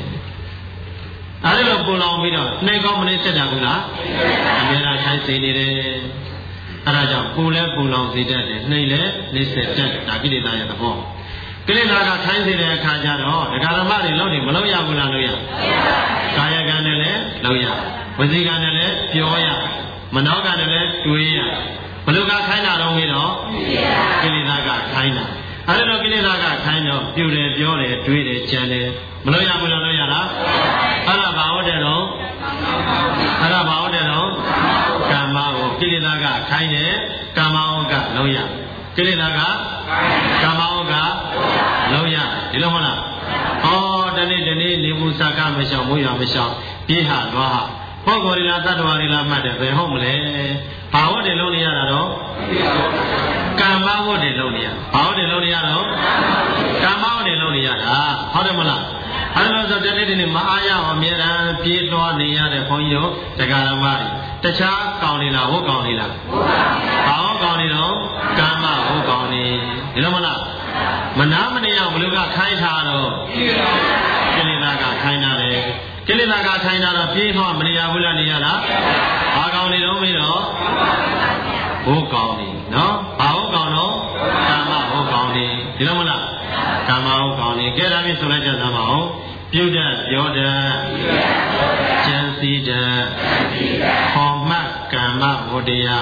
အဲဒီလိုပူလောင်ပြီးတော့နှိမ်ကောင်းမနေဆက်တာဘူးလားအများအားထိုင်စေနေတယ်အဲဒါကြောင့်ပူလဲပူလောင်စေတတ်တယ်နှိမ်လဲနေဆက်တတ်ဒါကိလေသာရဲ့သဘောကိလေသာကထိုင်းစေတဲ့အခါကျတော့ဒကာဓမ္မတွေလုံးနေမလုံးရဘူးလားလုံးရကာယကံနဲ့လည်းလုံးရဝစီကံနဲ့လည်းပြောရမနောကံနဲ့လည်းတွေးရဘယ်လိုကခိုင်းတာတော့မေးတော့ကိလေသာကခိုင်းတာအဲ့ဒါတော့ကိလေသာကခိုင်းတော့ပြုတယ်ပြောတယ်တွေးတယ်ကြံတယ်မလုံးရဘူးလားလုံးရလားအဲ့ဒါဘာဟုတ်တယ်တော့အဲ့ဒါဘာဟုတ်တယ်တော့ကာမကိုကိလေသာကခိုင်းတယ်ကာမဝကလုံးရကိလေသာကကာမဝကလုံးရဒီလိုမဟုတ်လားဩတနေ့တနေ့နေဘူးစကားမရှောင်မိုးရမရှောင်ပြေးဟာသွားဟာပုဂ္ဂိုလ်တွေလားသတ္တဝါတွေလားမှတ်တယ်ဘယ်ဟုတ်မလဲဘာဟုတ်တယ်လုံးနေရတာတော့ကာမဟုတ်တယ်လုံးနေရဘာဟုတ်တယ်လုံးနေရတော့ကာမဟုတ်တယ်လုံးနေရတာဟုတ်တယ်မလားအဲလိုဆိုတနေ့တနေ့မအားရအောင်အများအားပြေးသွားနေရတဲ့ဘုန်းကြီးတို့တရားဓမ္မတွေတခြားကောင်းနေလားဟုတ်ကောင်းနေလားဘာဟုတ်ကောင်းနေတော့ကာမဟုတ်ကောင်းနေဒီလိုမလားမနာမနေအောင်ဘယ်လိုကခိုင်းထားတော့ကိလေသာကခိုင်းတာလေကိလေသာကခိုင်းတာတော့ပြေးသွားမနေရဘူးလားနေရလားဘာကောင်းနေတော့မေးတော့ဟုတ်ကောင်းနေနော်ဘာဟုတ်ကောင်းတော့ကာမဟုတ်ကောင်းနေဒီလိုမလားကာမဟုတ်ကောင်းနေကဲဒါဖြင့်ဆိုလိုက်ကြသမှာဟုတ်ပြုတ်တဲ့ပြောတဲ့ကျန်စီတဲ့ဟောမှကမ္မဝတ္တရား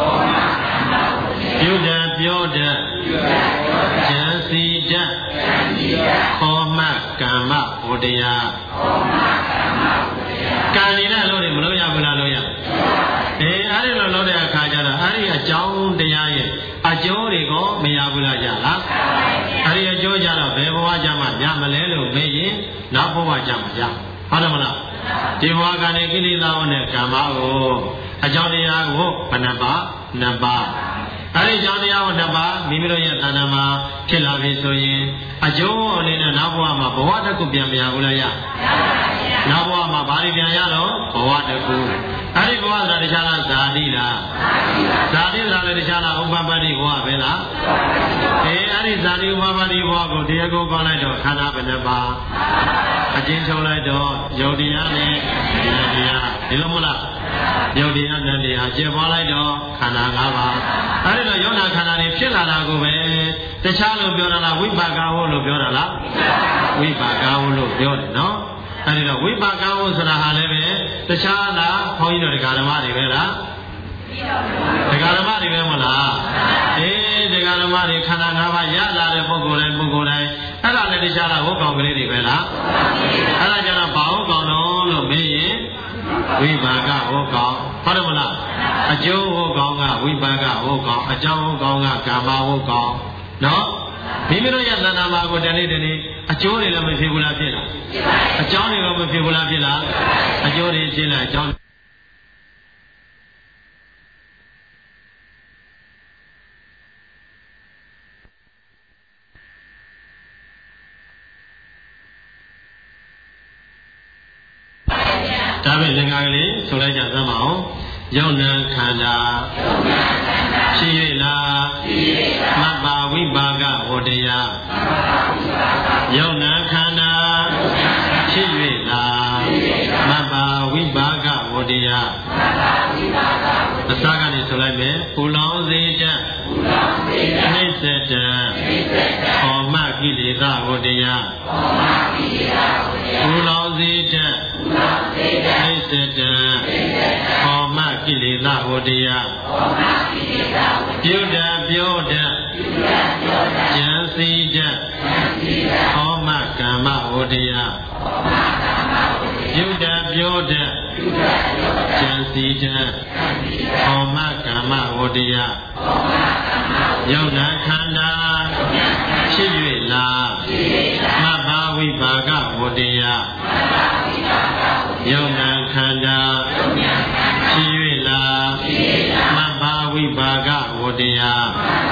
ပြုတ်တဲ့ပြောတဲ့ကျန်စီတဲ့ဟောမှကမ္မဝတ္တရားကံနေတဲ့လို့တွေမလို့ရဘူးလားလို့ရအေးအဲ့ဒီလိုလုပ်တဲ့အခါကျတော့အဲ့ဒီအကြောင်းတရားရဲ့အကျိုးတွေကိုမရဘူးလားကြလားအဲ့ဒီအကျိုးကြတော့ဘယ်ဘဝကြမှာရမလဲလို့မေးရင်နောက်ဘဝကြမှာရဟုတ်တယ်မလားဒီဘဝကနေကိလေသာနဲ့ကမ္မကိုအကြောင်းတရားကိုဘယ်နှပါနှစ်ပါအဲ့ဒီအကြောင်းတရားကိုနှစ်ပါမိမိတို့ရဲ့တဏ္ဍာမှာဖြစ်လာပြီဆိုရင်အကျိုးအနေနဲ့နောက်ဘဝမှာဘဝတစ်ခုပြန်ပြန်ဘူးလားရနောက်ဘဝမှာဘာတွေပြန်ရတော့ဘဝတစ်ခုအဲ့ဒီဘဝဆိုတာတခြားလားဇာတိလားဇာတိဆိုတာလည်းတခြားလားဥပ္ပပတ္တိဘဝပဲလားအေးအဲ့ဒီဇာတိဥပ္ပပတ္တိဘဝကိုတရားကိုကောင်းလိုက်တော့ခန္ဓာဘယ်နှပါအကျဉ်းချုပ်လိုက်တော့ယုတ်တရားနဲ့ဉာဏ်တရားဒီလိုမဟုတ်လားယုတ်တရားနဲ့တရားကျက်ပွားလိုက်တော့ခန္ဓာ၅ပါးအဲ့ဒီတော့ယုတ်နာခန္ဓာတွေဖြစ်လာတာကိုပဲတခြားလို့ပြောတာလားဝိပါကဝလို့ပြောတာလားဝိပါကဝလို့ပြောတယ်နော်အဲဒီတော့ဝိပါကဝဆိုတာဟာလည်းပဲတခြားလားဘုန်းကြီးတို့ဓမ္မတွေပဲလားတရားဓမ္မတွေပဲမလားအေးတရားဓမ္မတွေခန္ဓာ၅ပါးရလာတဲ့ပုဂ္ဂိုလ်တိုင်းပုဂ္ဂိုလ်တိုင်းအဲ့ဒါလည်းတရားလားဟုတ်ကောင်ကလေးတွေပဲလားအဲ့ဒါကြတော့ဘာဟုတ်ကောင်တော့လို့မေးရင်ဝိပါကဟုတ်ကောင်ဟုတ်တယ်မလားအကျိုးဟုတ်ကောင်ကဝိပါကဟုတ်ကောင်အကြောင်းဟုတ်ကောင်ကကာမဟုတ်ကောင်နော်မိမိတို့ရဲ့သဏ္ဍာန်မှာကိုတနေ့တနေ့အကျိုးတွေလည်းမဖြစ်ဘူးလားဖြစ်လားအကြောင်းတွေကမဖြစ်ဘူးလားဖြစ်လားအကျိုးတွေဖြစ်လားအကြောင်းဒါပဲလင်္ကာကလေးဆိုလိုက်ကြသမ်းပါအောင်ယုံနာခန္ဓာရှိ၍လားမပ္ပါဝိပါကဝတ္တရားယုံနာခန္ဓာရှိ၍လားမပ္ပါဝိပါကဝတ္တရားအစကနေဆိုလိုက်မယ်ပူလောင်စေတတ်နှိစ္စတတ်ဟောမကိလေသာဝတ္တရားပူလောင်စေတတ်နှိစ္စတတ်ဟောမကိလေသာဝတ္တရားပြုတတ်ပြောတတ်ဉာဏ်စီတတ်ဟောမကမ္မဝတ္တရားပြုတတ်ပြောတတ်ဉာဏ်စီတတ်ဟောမကမ္မဝတ္တရားယုံနာခန္ဓာဖြစ်၍လားမပ္ပါဝိပါကဝတ္တရားယုံနာခန္ဓာဖြစ်၍လားမပ္ပါဝိပါကဝတ္တရား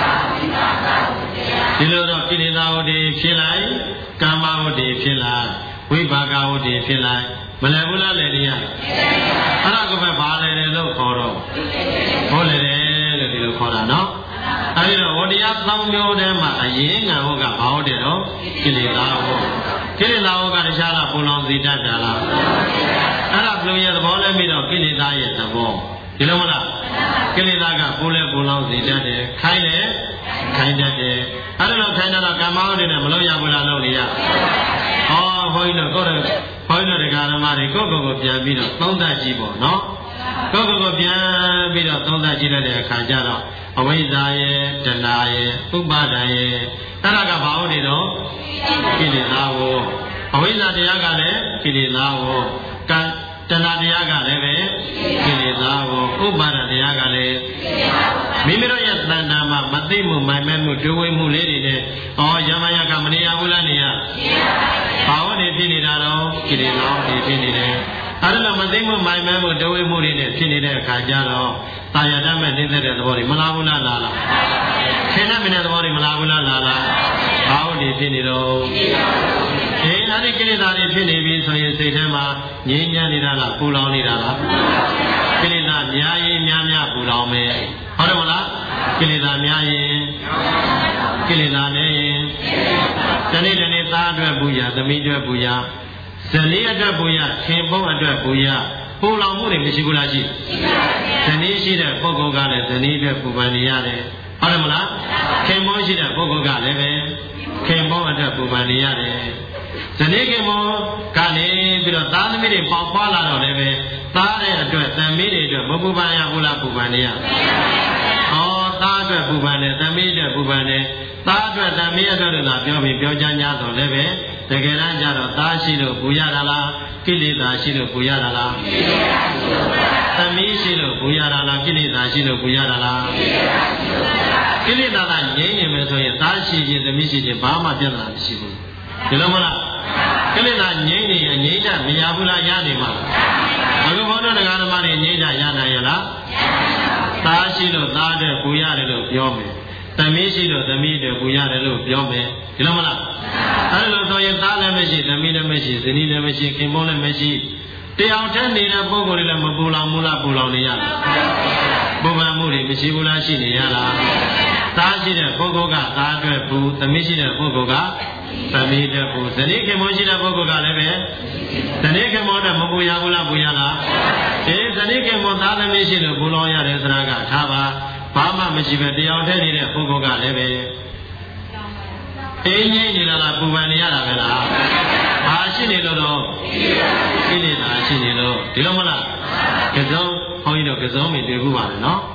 ဒီလိုတော့ကိလေသာဝတ္တိဖြစ်လိုက်ကာမဝတ္တိဖြစ်လိုက်ဝိပါကဝတ္တိဖြစ်လိုက်မလဲဘူးလားလေတရားအဲ့ဒါကပဲဘာလဲတယ်လို့ခေါ်တော့ဟုတ်လေတယ်လို့ဒီလိုခေါ်တာနော်အဲ့ဒီတော့ဝတ္တရားသုံးမျိုးထဲမှာအရင်ကဟုတ်ကဘာဟုတ်တယ်တော့ကိလေသာဟုတ်ကိလေသာဟုတ်ကတခြားလားပူလောင်စေတတ်တာလားအဲ့ဒါဘယ်လိုရဲ့သဘောလဲပြီးတော့ကိလေသာရဲ့သဘောဒီလိုမလားကိလေသာကပူလဲပူလောင်စေတတ်တယ်ခိုင်းလဲခိုင်းတတ်တယ်အဲ့ဒါလို့ခိုင်းတာတော့ကာမဝတ္တိနဲ့မလို့ရဘူးလားလို့နေရဟောဘုန်းကြီးတို့ကိုယ်တော်ဘုန်းကြီးတို့တရားဓမ္မတွေကိုယ့်ကိုယ်ကိုပြန်ပြီးတော့သုံးသပ်ကြည့်ပေါ့နော်ကိုယ့်ကိုယ်ကိုပြန်ပြီးတော့သုံးသပ်ကြည့်လိုက်တဲ့အခါကျတော့အဝိဇ္ဇာရဲ့တဏှာရဲ့ဥပါဒံရဲ့အဲ့ဒါကဘာဟုတ်နေတော့ကိလေသာကိုအဝိဇ္ဇာတရားကလည်းကိလေသာကိုကံတဏှာတရားကလည်းပဲကိလေသာကိုဥပါဒံတရားကလည်းမိမိတို့ရဲ့တဏ္ဍာမှာမသိမှုမိုင်မဲ့မှုတွေးဝေးမှုလေးတွေနဲ့ဩယမယကမနေရဘူးလားနေရဘာဝနေဖြစ်နေတာတော့ကိလေသာတွေဖြစ်နေတယ်အဲ့ဒါမသိမှုမိုင်မဲမှုတွေးဝေးမှုတွေနဲ့ဖြစ်နေတဲ့အခါကျတော့တာယာတတ်မဲ့နေတဲ့သဘောတွေမလားဘူးလားလားလားခင်းတဲ့မနေတဲ့သဘောတွေမလားဘူးလားလားလားဘာဟုတ်တွေဖြစ်နေတော့အေးအဲ့ဒီကိလေသာတွေဖြစ်နေပြီဆိုရင်စိတ်ထဲမှာငြိမ်းချမ်းနေတာလားပူလောင်နေတာလားကိလေသာများရင်များများပူလောင်မယ်ဟုတ်တယ်မလားကိလေသာများရင်ကိလေသာနဲ့ရင်တနေ့တနေ့သားအတွက်ပူရသမီးအတွက်ပူရဇနီးအတွက်ပူရခင်ဖုံးအတွက်ပူရပူလောင်မှုတွေမရှိဘူးလားရှိဇနီးရှိတဲ့ပုဂ္ဂိုလ်ကလည်းဇနီးအတွက်ပူပန်နေရတယ်ဟုတ်တယ်မလားခင်ဖုံးရှိတဲ့ပုဂ္ဂိုလ်ကလည်းပဲခင်ဖုံးအတွက်ပူပန်နေရတယ်ဇနီးခင်ဖုံးကနေပြီးတော့သားသမီးတွေပေါက်ဖွာလာတော့လည်းပဲသားတဲ့အတွက်သမီးတွေအတွက်မပူပန်ရဘူးလားပူပန်နေရဟောသားအတွက်ပူပန်တယ်သမီးအတွက်ပူပန်တယ်သားအတွက်သမီးအတွက်လည်းပြောပြီးပြောကြညာတော့လည်းပဲတကယ်တမ်းကျတော့သားရှိလို့ပူရတာလားကိလေသာရှိလို့ပူရတာလားကိလေသာရှိလို့ပူရတာသမီးရှိလို့ပူရတာလားကိလေသာရှိလို့ပူရတာလားကိလေသာရှိလို့ပူရတာကိလေသာကငြိမ့်နေမယ်ဆိုရင်သားရှိခြင်းသမီးရှိခြင်းဘာမှပြဿနာမရှိဘူးဒီလိုမလားကိလေသာငြိမ့်နေရင်ငြိမ့်တာမရဘူးလားရနေမှာအခုဘုန်းတော်တရားဓမ္မတွေငြိမ့်တာရနိုင်ရလားသားရှိလို့သားတဲ့ပူရတယ်လို့ပြောမယ်သမီးရှိလို့သမီးတွေပူရတယ်လို့ပြောမယ်ဒီလိုမလားအဲ့လိုဆိုရင်သားလည်းမရှိသမီးလည်းမရှိဇနီးလည်းမရှိခင်မုန်းလည်းမရှိတရားထက်နေတဲ့ပုဂ္ဂိုလ်တွေလည်းမပူလောင်ဘူးလားပူလောင်နေရလားပူပန်မှုတွေမရှိဘူးလားရှိနေရလားသားရှိတဲ့ပုဂ္ဂိုလ်ကသားအတွက်ပူသမီးရှိတဲ့ပုဂ္ဂိုလ်ကသမီးအတွက်ပူဇနီးခင်မုန်းရှိတဲ့ပုဂ္ဂိုလ်ကလည်းပဲဇနီးခင်မုန်းနဲ့မပူရဘူးလားပူရလားအေးဇနီးခင်မုန်းသားသမီးရှိလို့ပူလောင်ရတယ်ဆိုတာကထားပါဘာမှမရှိပဲတရားထက်နေတဲ့ပုဂ္ဂိုလ်ကလည်းပဲအေးငြိမ့်နေတာလားပူပန်နေရတာပဲလားဘာရှိနေလို့တော့ကိလေသာရှိနေလို့ဒီလိုမလားကစုံဘုန်းကြီးတို့ကစုံမြင်တွေ့ဘူးပါလေနော်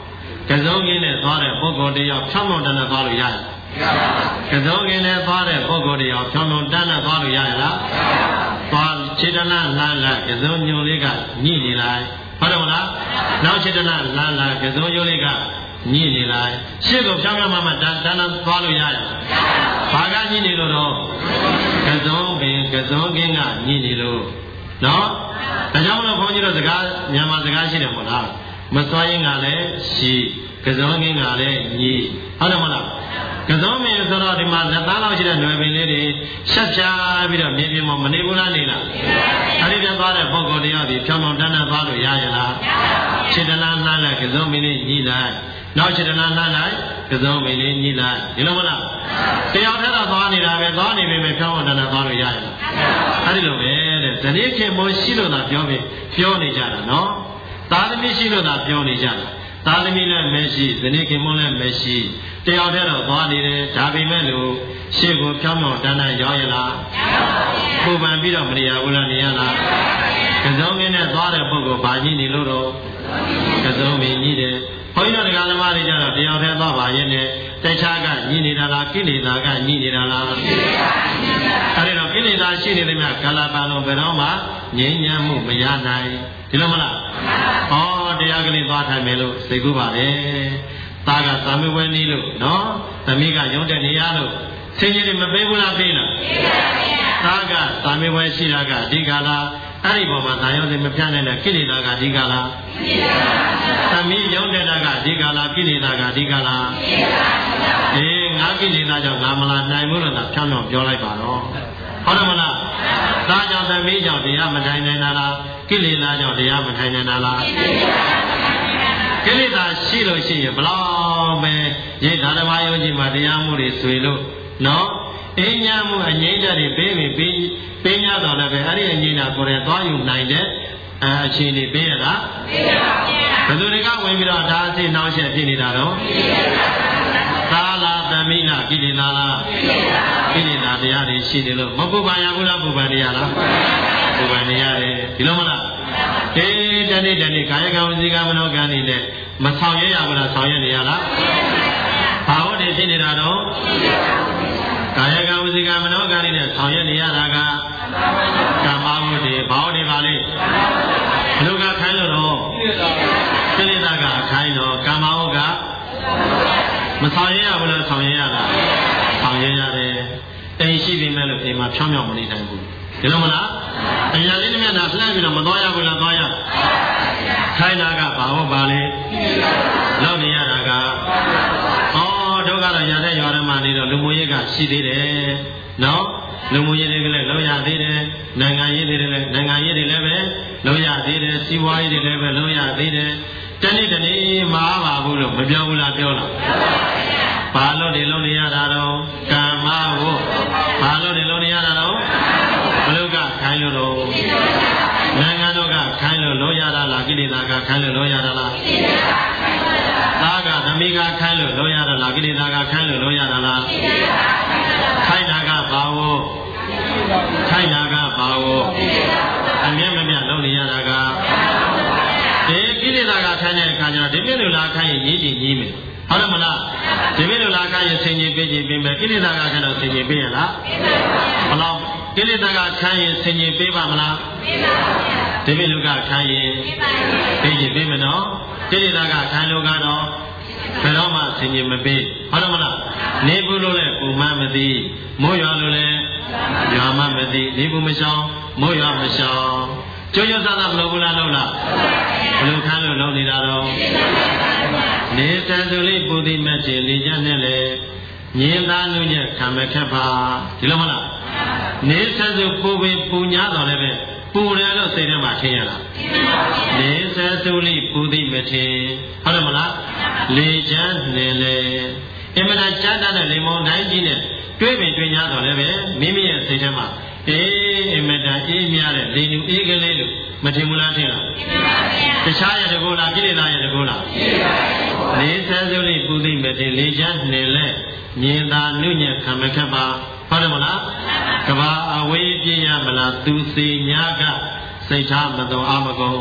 ကစုံကင်းနဲ့သွားတဲ့ပုဂ္ဂိုလ်တယောက်ဖြောင်းဖြောင်းတန်းတန်းသွားလို့ရရဲ့ကစုံကင်းနဲ့သွားတဲ့ပုဂ္ဂိုလ်တယောက်ဖြောင်းဖြောင်းတန်းတန်းသွားလို့ရရဲ့လားသွားခြေတလန်းလန်းလန်းကစုံညုံလေးကညှိနေလိုက်ဟုတ်တယ်မလားနောက်ခြေတလန်းလန်းလန်းကစုံညုံလေးကညှိနေလိုက်ရှေ့ကိုဖြောင်းဖြောင်းမှမှတန်းတန်းသွားလို့ရရဲ့ဘာကညှိနေလို့တော့ကစုံပင်ကစုံကင်းကညှိနေလို့နော်ဒါကြောင့်လို့ဘုန်းကြီးတို့စကားမြန်မာစကားရှိတယ်မို့လားမစွာရင်ကလည်းရှိကစုံကင်းကလည်းညှိဟုတ်တယ်မလားကစုံမင်းဆိုတော့ဒီမှာလက်သားလောက်ရှိတဲ့ຫນွယ်ပင်လေးတွေရှက်ချာပြီးတော့မြေပြင်မှာမနေဘူးလားနေလားအဲ့ဒီပြန်သွားတဲ့ပုဂ္ဂိုလ်တရားဒီဖြောင်းဖြောင်းတန်းတန်းသွားလို့ရရလားခြေတလားနှမ်းလိုက်ကစုံမင်းလေးညှိလိုက်နောက်ခြေတလားနှမ်းလိုက်ကစုံမင်းလေးညှိလိုက်ဒီလိုမလားတယောက်တည်းတော့သွားနေတာပဲသွားနေပြီပဲဖြောင်းဖြောင်းတန်းတန်းသွားလို့ရရလားအဲ့ဒီလိုပဲတဲ့ဇနီးခင်မိုးရှိလို့သာပြောပြီးပြောနေကြတာနော်သားသမီးရှိလို့သာပြောနေကြတာသားသမီးလည်းမရှိဇနီးခင်မိုးလည်းမရှိတယောက်တည်းတော့သွားနေတယ်ဒါပေမဲ့လို့ရှေ့ကိုဖြောင်းဖြောင်းတန်းတန်းရောက်ရလားပူပန်ပြီးတော့မနေရဘူးလားနေရလားကစုံမင်းနဲ့သွားတဲ့ပုဂ္ဂိုလ်ဘာကြီးနေလို့တော့ကစုံမင်းကြီးတယ်ဘုန်းကြီးတို့တရားသမားတွေကြတော့တယောက်တည်းသွားပါရဲ့နဲ့တခြားကညှိနေတာလားကိလေသာကညှိနေတာလားအဲဒီတော့ကိလေသာရှိနေတယ်မြတ်ကာလပါလုံးဘယ်တော့မှငြိမ်းချမ်းမှုမရနိုင်ဒီလိုမလားဟောတရားကလေးသွားထိုင်မယ်လို့စိတ်ကူးပါလေသားကသာမဝဲနီးလို့နော်သမီးကရုံးတဲ့နေရလို့ဆင်းရဲတွေမပေးဘူးလားပေးလားပေးပါဗျာသားကသာမဝဲရှိတာကအဓိကလားအဲ့ဒီပေါ်မှာသာယောစိမပြနိုင်တဲ့ကိလေသာကအဓိကလားကိလေသာသမီးရုံးတဲ့တာကအဓိကလားကိလေသာကအဓိကလားကိလေသာအေးငါကိလေသာကြောင့်ငါမလာနိုင်ဘူးလို့သာဖြောင်းဖြောင်းပြောလိုက်ပါတော့ဟုတ်တယ်မလားသားကြောင့်သမီးကြောင့်တရားမထိုင်နိုင်တာလားကိလေသာကြောင့်တရားမထိုင်နိုင်တာလားကိလေသာရှိလို့ရှိရင်ဘလောက်ပဲရိတ်ဓမ္မယုံကြည်မှာတရားမှုတွေဆွေလို့နော်အင်းညာမှုအငြိမ့်တဲ့တွေပေးပြီးပေးပေးရတော့လည်းပဲအဲ့ဒီအငြိမ့်တာကိုယ်တိုင်သွားယူနိုင်တဲ့အဲအခြေအနေပေးရလားပေးပါပါဘယ်သူတွေကဝင်ပြီးတော့ဒါအသိနှောင်းချက်ဖြစ်နေတာတော့သာလာသမီးလားကိလေသာလားကိလေသာတရားတွေရှိနေလို့မပူပန်ရဘူးလားပူပန်နေရလားပူပန်နေရတယ်ဒီလိုမလားတေးတနေ့တနေ့ကာယကံဝစီကံမနောကံနေနဲ့မဆောင်ရရဘူးလားဆောင်ရနေရလားဘာဟုတ်တယ်ဖြစ်နေတာတော့ကာယကံဝစီကံမနောကံနေနဲ့ဆောင်ရနေရတာကကမ္မဟုတ်တယ်ဘာဟုတ်တယ်ပါလေဘလူကခိုင်းလို့တော့ကိလေသာကခိုင်းတော့ကမ္မဟုတ်ကမဆောင်ရရဘူးလားဆောင်ရရလားဆောင်ရရတယ်အိမ်ရှိပြီမဲ့လို့အိမ်မှာဖြောင်းဖြောင်းမနေနိုင်ဘူးဒီလိုမလားအရာလေးနဲ့မျက်နှာလှမ်းပြီးတော့မသွားရဘူးလားသွားရခိုင်းတာကဘာဟုတ်ပါလဲလောက်နေရတာကဩတို့ကတော့ရတဲ့ရွာထဲမှာနေတော့လူမျိုးရေးကရှိသေးတယ်နော်လူမျိုးရေးတွေကလည်းလုံးရသေးတယ်နိုင်ငံရေးတွေလည်းနိုင်ငံရေးတွေလည်းပဲလုံးရသေးတယ်စီးပွားရေးတွေလည်းပဲလုံးရသေးတယ်တနေ့တနေ့မအားပါဘူးလို့မပြောဘူးလားပြောလားဘာလို့ဒီလုံးနေရတာတော့ကမ္မဟုတ်ဘာလို့ဒီလုံးနေရတာတော့ဘလူကခိုင်းလို့တော့နိုင်ငံတော်ကခိုင်းလို့လုံးရတာလားကိလေသာကခိုင်းလို့လုံးရတာလားကိလေသာသားကသမီးကခိုင်းလို့လုံးရတာလားကိလေသာကခိုင်းလို့လုံးရတာလားကိလေသာခိုင်းတာကဘာဝခိုင်းတာကဘာဝအမြဲမပြတ်လုံးနေရတာကဒီကိလေသာကခိုင်းတဲ့အခါကျတော့ဒီပြည့်လူလားခိုင်းရင်ကြီးကြီးကြီးမယ်ဟုတ်တယ်မလားဒီပြည့်လူလားခိုင်းရင်ဆင်ကြီးပေးကြီးပေးမယ်ကိလေသာကခိုင်းတော့ဆင်ကြီးပေးရလားဘလောက်ကိလေသာကခိုင်းရင်ဆင်ကြီးပေးပါမလားပေးပါပါဒီပြည့်လူကခိုင်းရင်ပေးကြီးပေးမယ်နော်ကိလေသာကခိုင်းလို့ကတော့ဘယ်တော့မှဆင်ကြီးမပေးဟုတ်တယ်မလားနေဘူးလို့လည်းပူမမသိမိုးရွာလို့လည်းရွာမမသိနေဘူးမရှောင်မိုးရွာမရှောင်ကျိုးကျသသာမလို့ဘူးလားလို့လားဘယ်လိုခန်းလို့လုံးနေတာတော့နေတန်သူလေးပူတိမတ်ချေလေကြနဲ့လေညင်သားနုညက်ခံမခက်ပါဒီလိုမလားနေတန်သူပူပင်ပူညာတော်လည်းပဲပူတယ်လို့စိတ်ထဲမှာထင်ရလားနေတန်သူလေးပူတိမထင်ဟုတ်တယ်မလားလေချမ်းနေလေအမှန်တရားကြားတဲ့လေမောင်တိုင်းကြီးနဲ့တွေးပင်တွေးညာတော်လည်းပဲမိမိရဲ့စိတ်ထဲမှာအေးအမတန်အေးမြတဲ့လေနူအေးကလေးလို့မထင်ဘူးလားထင်လားထင်ပါဗျာတခြားရတကောလားကိလေသာရတကောလားကိလေသာလေးဆန်းစုလေးပူသိမထင်လေးချမ်းနေလဲမြင်သာနုညက်ခံမခက်ပါဟုတ်တယ်မလားကဘာအဝေးပြင်းရမလားသူစီညာကစိတ်ထားမတော်အမကုန်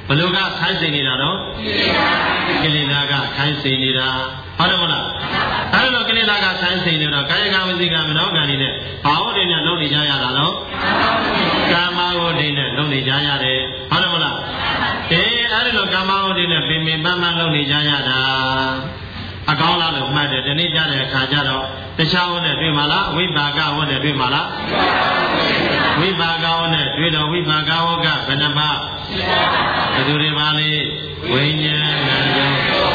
ဘလူကခိုင်းစေနေတာတော့ကိလေသာကခိုင်းစေနေတာဟုတ်တယ်မလားအဲ့လိုကိလေသာကခိုင်းစေနေတော့ကာယကဝစီကမနောကံနေနဲ့ဘာဝတ္တိနဲ့လုပ်နေကြရတာနော်ကာမဝတ္တိနဲ့လုပ်နေကြရတယ်ဟုတ်တယ်မလားအေးအဲ့ဒီလိုကာမဝတ္တိနဲ့ပင်ပင်ပန်းပန်းလုပ်နေကြရတာအကောင်းလားလို့မှတ်တယ်ဒီနေ့ကြတဲ့အခါကျတော့တခြားဝတ်နဲ့တွေ့မှာလားဝိပါကဝတ်နဲ့တွေ့မှာလားဝိပါကဝတ်နဲ့တွေ့တော့ဝိပါကဝတ်ကဘယ်နှပါးဘယ်သူတွေပါလဲဝိညာဉ်ဉာဏ်ယုံ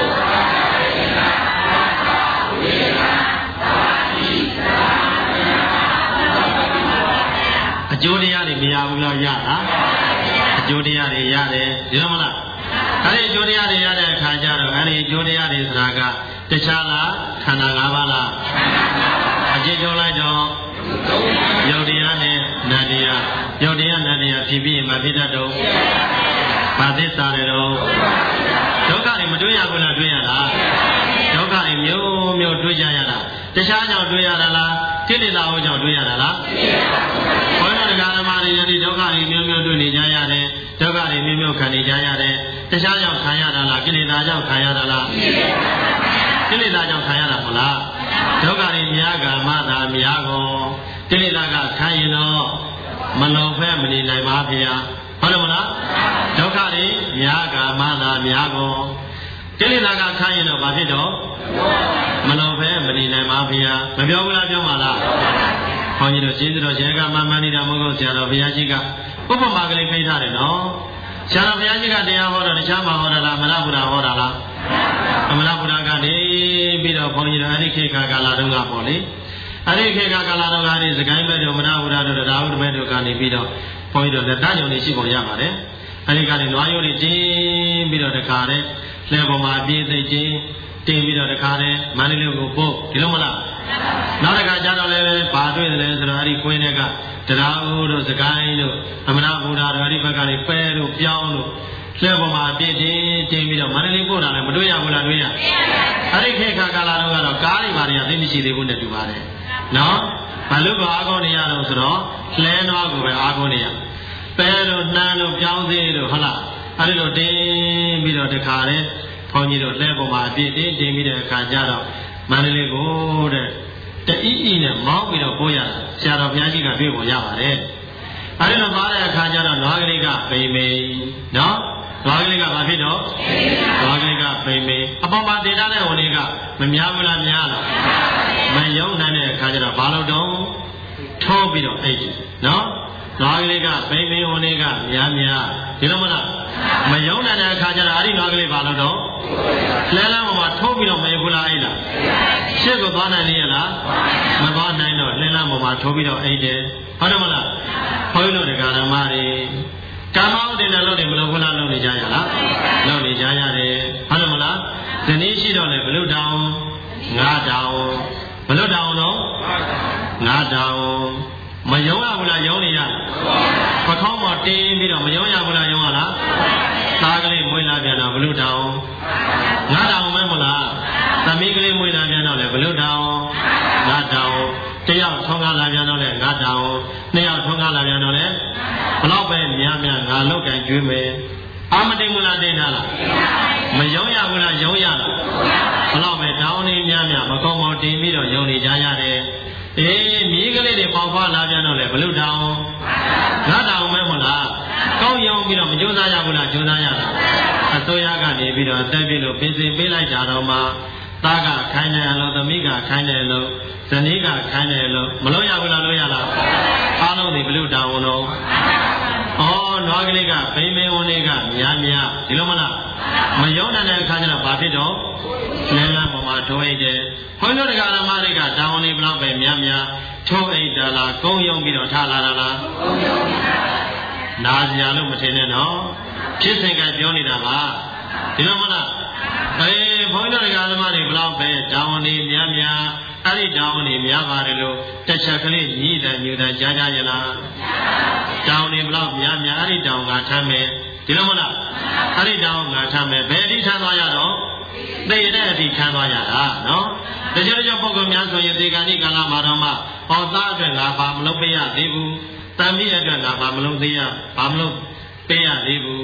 အကျိုးတရားတွေမရဘူးလားရတာအကျိုးတရားတွေရတယ်ဒီလိုမလားအဲ့ဒီအကျိုးတရားတွေရတဲ့အခါကျတော့အဲ့ဒီအကျိုးတရားတွေဆိုတာကတခြားလားခန္ဓာ၅ပါးလားအကျဉ်းချုပ်လိုက်တော့ယုတ်တရားနဲ့နတ်တရားယုတ်တရားနတ်တရားဖြစ်ပြီးမဖြစ်တတ်တော့ဘာသစ္စာတွေတော့ဒုက္ခတွေမတွေ့ရဘူးလားတွေ့ရလားဒုက္ခတွေမျိုးမျိုးတွေ့ကြရတာတခြားကြောင့်တွေ့ရတာလားကိလေသာဟောကြောင့်တွေ့ရတာလားဘုန်းတော်တရားဓမ္မတွေယနေ့ဒုက္ခတွေမျိုးမျိုးတွေ့နေကြရတယ်ဒုက္ခတွေမျိုးမျိုးခံနေကြရတယ်တခြားကြောင့်ခံရတာလားကိလေသာကြောင့်ခံရတာလားကိလေသာကြောင့်ခံရတာမဟုတ်လားဒုက္ခတွေများကမှသာများကုန်ကိလေသာကခံရင်တော့မလုံဖဲမနေနိုင်ပါဗျာဟုတ်တယ်မလားဒုက္ခတွေများကမှသာများကုန်ကိလေသာကခံရင်တော့ဘာဖြစ်တော့မလုံဖဲမနေနိုင်ပါဗျာမပြောဘူးလားပြောပါလားဘုန်းကြီးတို့ကျေးဇူးတော်ရှင်ကမှန်မှန်နေတာမဟုတ်ဆရာတော်ဘုရားကြီးကဥပမာကလေးဖိထားတယ်နော်ဆရာတော်ဘုရားကြီးကတရားဟောတော့တခြားမှာဟောတာလားမရဘုရားဟောတာလားအမရဘုရားကနေပြီးတော့ဘုန်းကြီးတို့အဲ့ဒီခေတ်ကာလတုန်းကပေါ့လေအဲ့ဒီခေတ်ကာလတုန်းကနေစကိုင်းဘက်တို့မရဘုရားတို့တရားဥဒ္ဓဘက်တို့ကနေပြီးတော့ဘုန်းကြီးတို့လက်တညုံနေရှိပုံရပါတယ်အဲ့ဒီကနေနွားရိုးတွေတင်းပြီးတော့တခါတည်းလဲပေါ်မှာပြေးသိချင်းတင်းပြီးတော့တခါတည်းမန္တလေးကိုပို့ဒီလိုမလားနောက်တစ်ခါကျတော့လည်းဘာတွေ့တယ်လဲဆိုတော့အဲ့ဒီခွင်းတွေကတရားဥတို့စကိုင်းတို့အမနာဘုရားတို့အဲ့ဒီဘက်ကနေပဲတို့ပြောင်းတို့လဲပေါ်မှာပြည့်တင်းတင်းပြီးတော့မန္တလေးပို့တာလည်းမတွေ့ရဘူးလားတွေ့ရအဲ့ဒီခေတ်ကာလတုန်းကတော့ကားတွေဘာတွေကသိမရှိသေးဘူးနဲ့တူပါတယ်နော်ဘာလို့ကအားကောင်းနေရတော့ဆိုတော့လဲနွားကိုပဲအားကောင်းနေရပဲတို့နှမ်းတို့ပြောင်းသေးတို့ဟုတ်လားအဲ့ဒီလိုတင်းပြီးတော့တခါတည်းဘုန်းကြီးတို့လဲပေါ်မှာပြည့်တင်းတင်းပြီးတဲ့အခါကျတော့မန္တလေးကိုတဲ့တအီးအီနဲ့မောင်းပြီးတော့ပို့ရဆရာတော်ဘုရားကြီးကတွေ့ပေါ်ရပါတယ်အဲဒီလိုပါတဲ့အခါကျတော့နွားကလေးကပိန်ပိန်နော်နွားကလေးကဘာဖြစ်တော့နွားကလေးကပိန်ပိန်အပေါ်မှာတင်ထားတဲ့ဝင်တွေကမများဘူးလားများလားမယုံနိုင်တဲ့အခါကျတော့ဘာလို့တော့ထိုးပြီးတော့အိတ်တယ်နော်နွားကလေးကပိန်ပိန်ဝင်တွေကများများဒီလိုမလားမယုံနိုင်တဲ့အခါကျတော့အဲ့ဒီနွားကလေးဘာလို့တော့လဲလမ်းပေါ်မှာထိုးပြီးတော့မယုံဘူးလားအိတ်လားရှေ့ကိုသွားနိုင်လေရလားမသွားနိုင်တော့လှင်းလမ်းပေါ်မှာထိုးပြီးတော့အိတ်တယ်ဟုတ်တယ်မလားဘုန်းကြီးတို့တရားဓမ္မတွေကာမဥဒ္ဒေနဲ့လုပ်တယ်မလုပ်ဘူးလားလုပ်နေကြရလားလုပ်နေကြရတယ်ဟုတ်တယ်မလားဇနီးရှိတော့လေဘလုတောင်ငါတောင်ဘလုတောင်တော့ငါတောင်မယုံရဘူးလားယုံနေရပခေါင်းပေါ်တင်းပြီးတော့မယုံရဘူးလားယုံရလားသားကလေးမွေးလာပြန်တော့ဘလုတောင်ငါတောင်မဲမလားသမီးကလေးမွေးလာပြန်တော့လေဘလုတောင်ငါတောင်တယောက်ထုံးကားလာပြန်တော့လေငါတောင်နှစ်ယောက်ထုံးကားလာပြန်တော့လေဘလောက်ပဲများများငါလောက်ကင်ကျွေးမယ်အာမတိမလားတင်ထားလားမယုံရဘူးလားယုံရလားဘလောက်ပဲတောင်းနေများများမကောင်းမောင်တင်ပြီးတော့ယုံနေကြရတယ်အေးမြေးကလေးတွေပေါက်ဖွာလာပြန်တော့လေဘလုတောင်ငါတောင်မဲမလားကောင်းယုံပြီးတော့မကြိုးစားရဘူးလားကြိုးစားရတာအစိုးရကနေပြီးတော့အသက်ပြည့်လို့ပြင်ဆင်ပေးလိုက်တာတော့မှသားကခိုင်းတယ်လို့သမီးကခိုင်းတယ်လို့ဇနီးကခိုင်းတယ်လို့မလို့ရဘူးလားလို့ရလားအားလုံးဒီဘလုတောင်တော့ဩနွားကလေးကဘိမင်းဝင်လေးကများများဒီလိုမလားမယုံနိုင်တဲ့အခါကျတော့ဘာဖြစ်တော့လမ်းလမ်းပေါ်မှာထိုးအိတ်တယ်ဘုန်းကြီးတို့တရားဓမ္မတွေကတောင်းနေဘလောက်ပဲများများထိုးအိတ်တာလားကုန်းယုံပြီးတော့ထားလာတာလားကုန်းယုံပါနာစရာလို့မထင်နဲ့နော်ဖြစ်စဉ်ကပြောနေတာပါဒီလိုမလားအေးဘုန်းကြီးတို့တရားဓမ္မတွေဘလောက်ပဲတောင်းနေများများအဲ့ဒီတောင်းနေများပါတယ်လို့တစ်ချက်ကလေးညီးတယ်ညူတယ်ကြားကြရလားတောင်းနေဘလောက်များများအဲ့ဒီတောင်းကထမ်းမယ်ဒီလိုမလားအဲ့ဒီတောင်းကထမ်းမယ်ဘယ်အထိထမ်းသွားရတော့သိရတဲ့အထိထမ်းသွားရတာနော်တချို့တချို့ပုဂ္ဂိုလ်များဆိုရင်ဒီကနေ့ကာလမှာတော့မှဟောသားအတွက်ငါဘာမလုပ်ပေးရသေးဘူးတန်ပြီးအတွက်ငါဘာမလုပ်သေးရဘာမလုပ်ပေးရသေးဘူး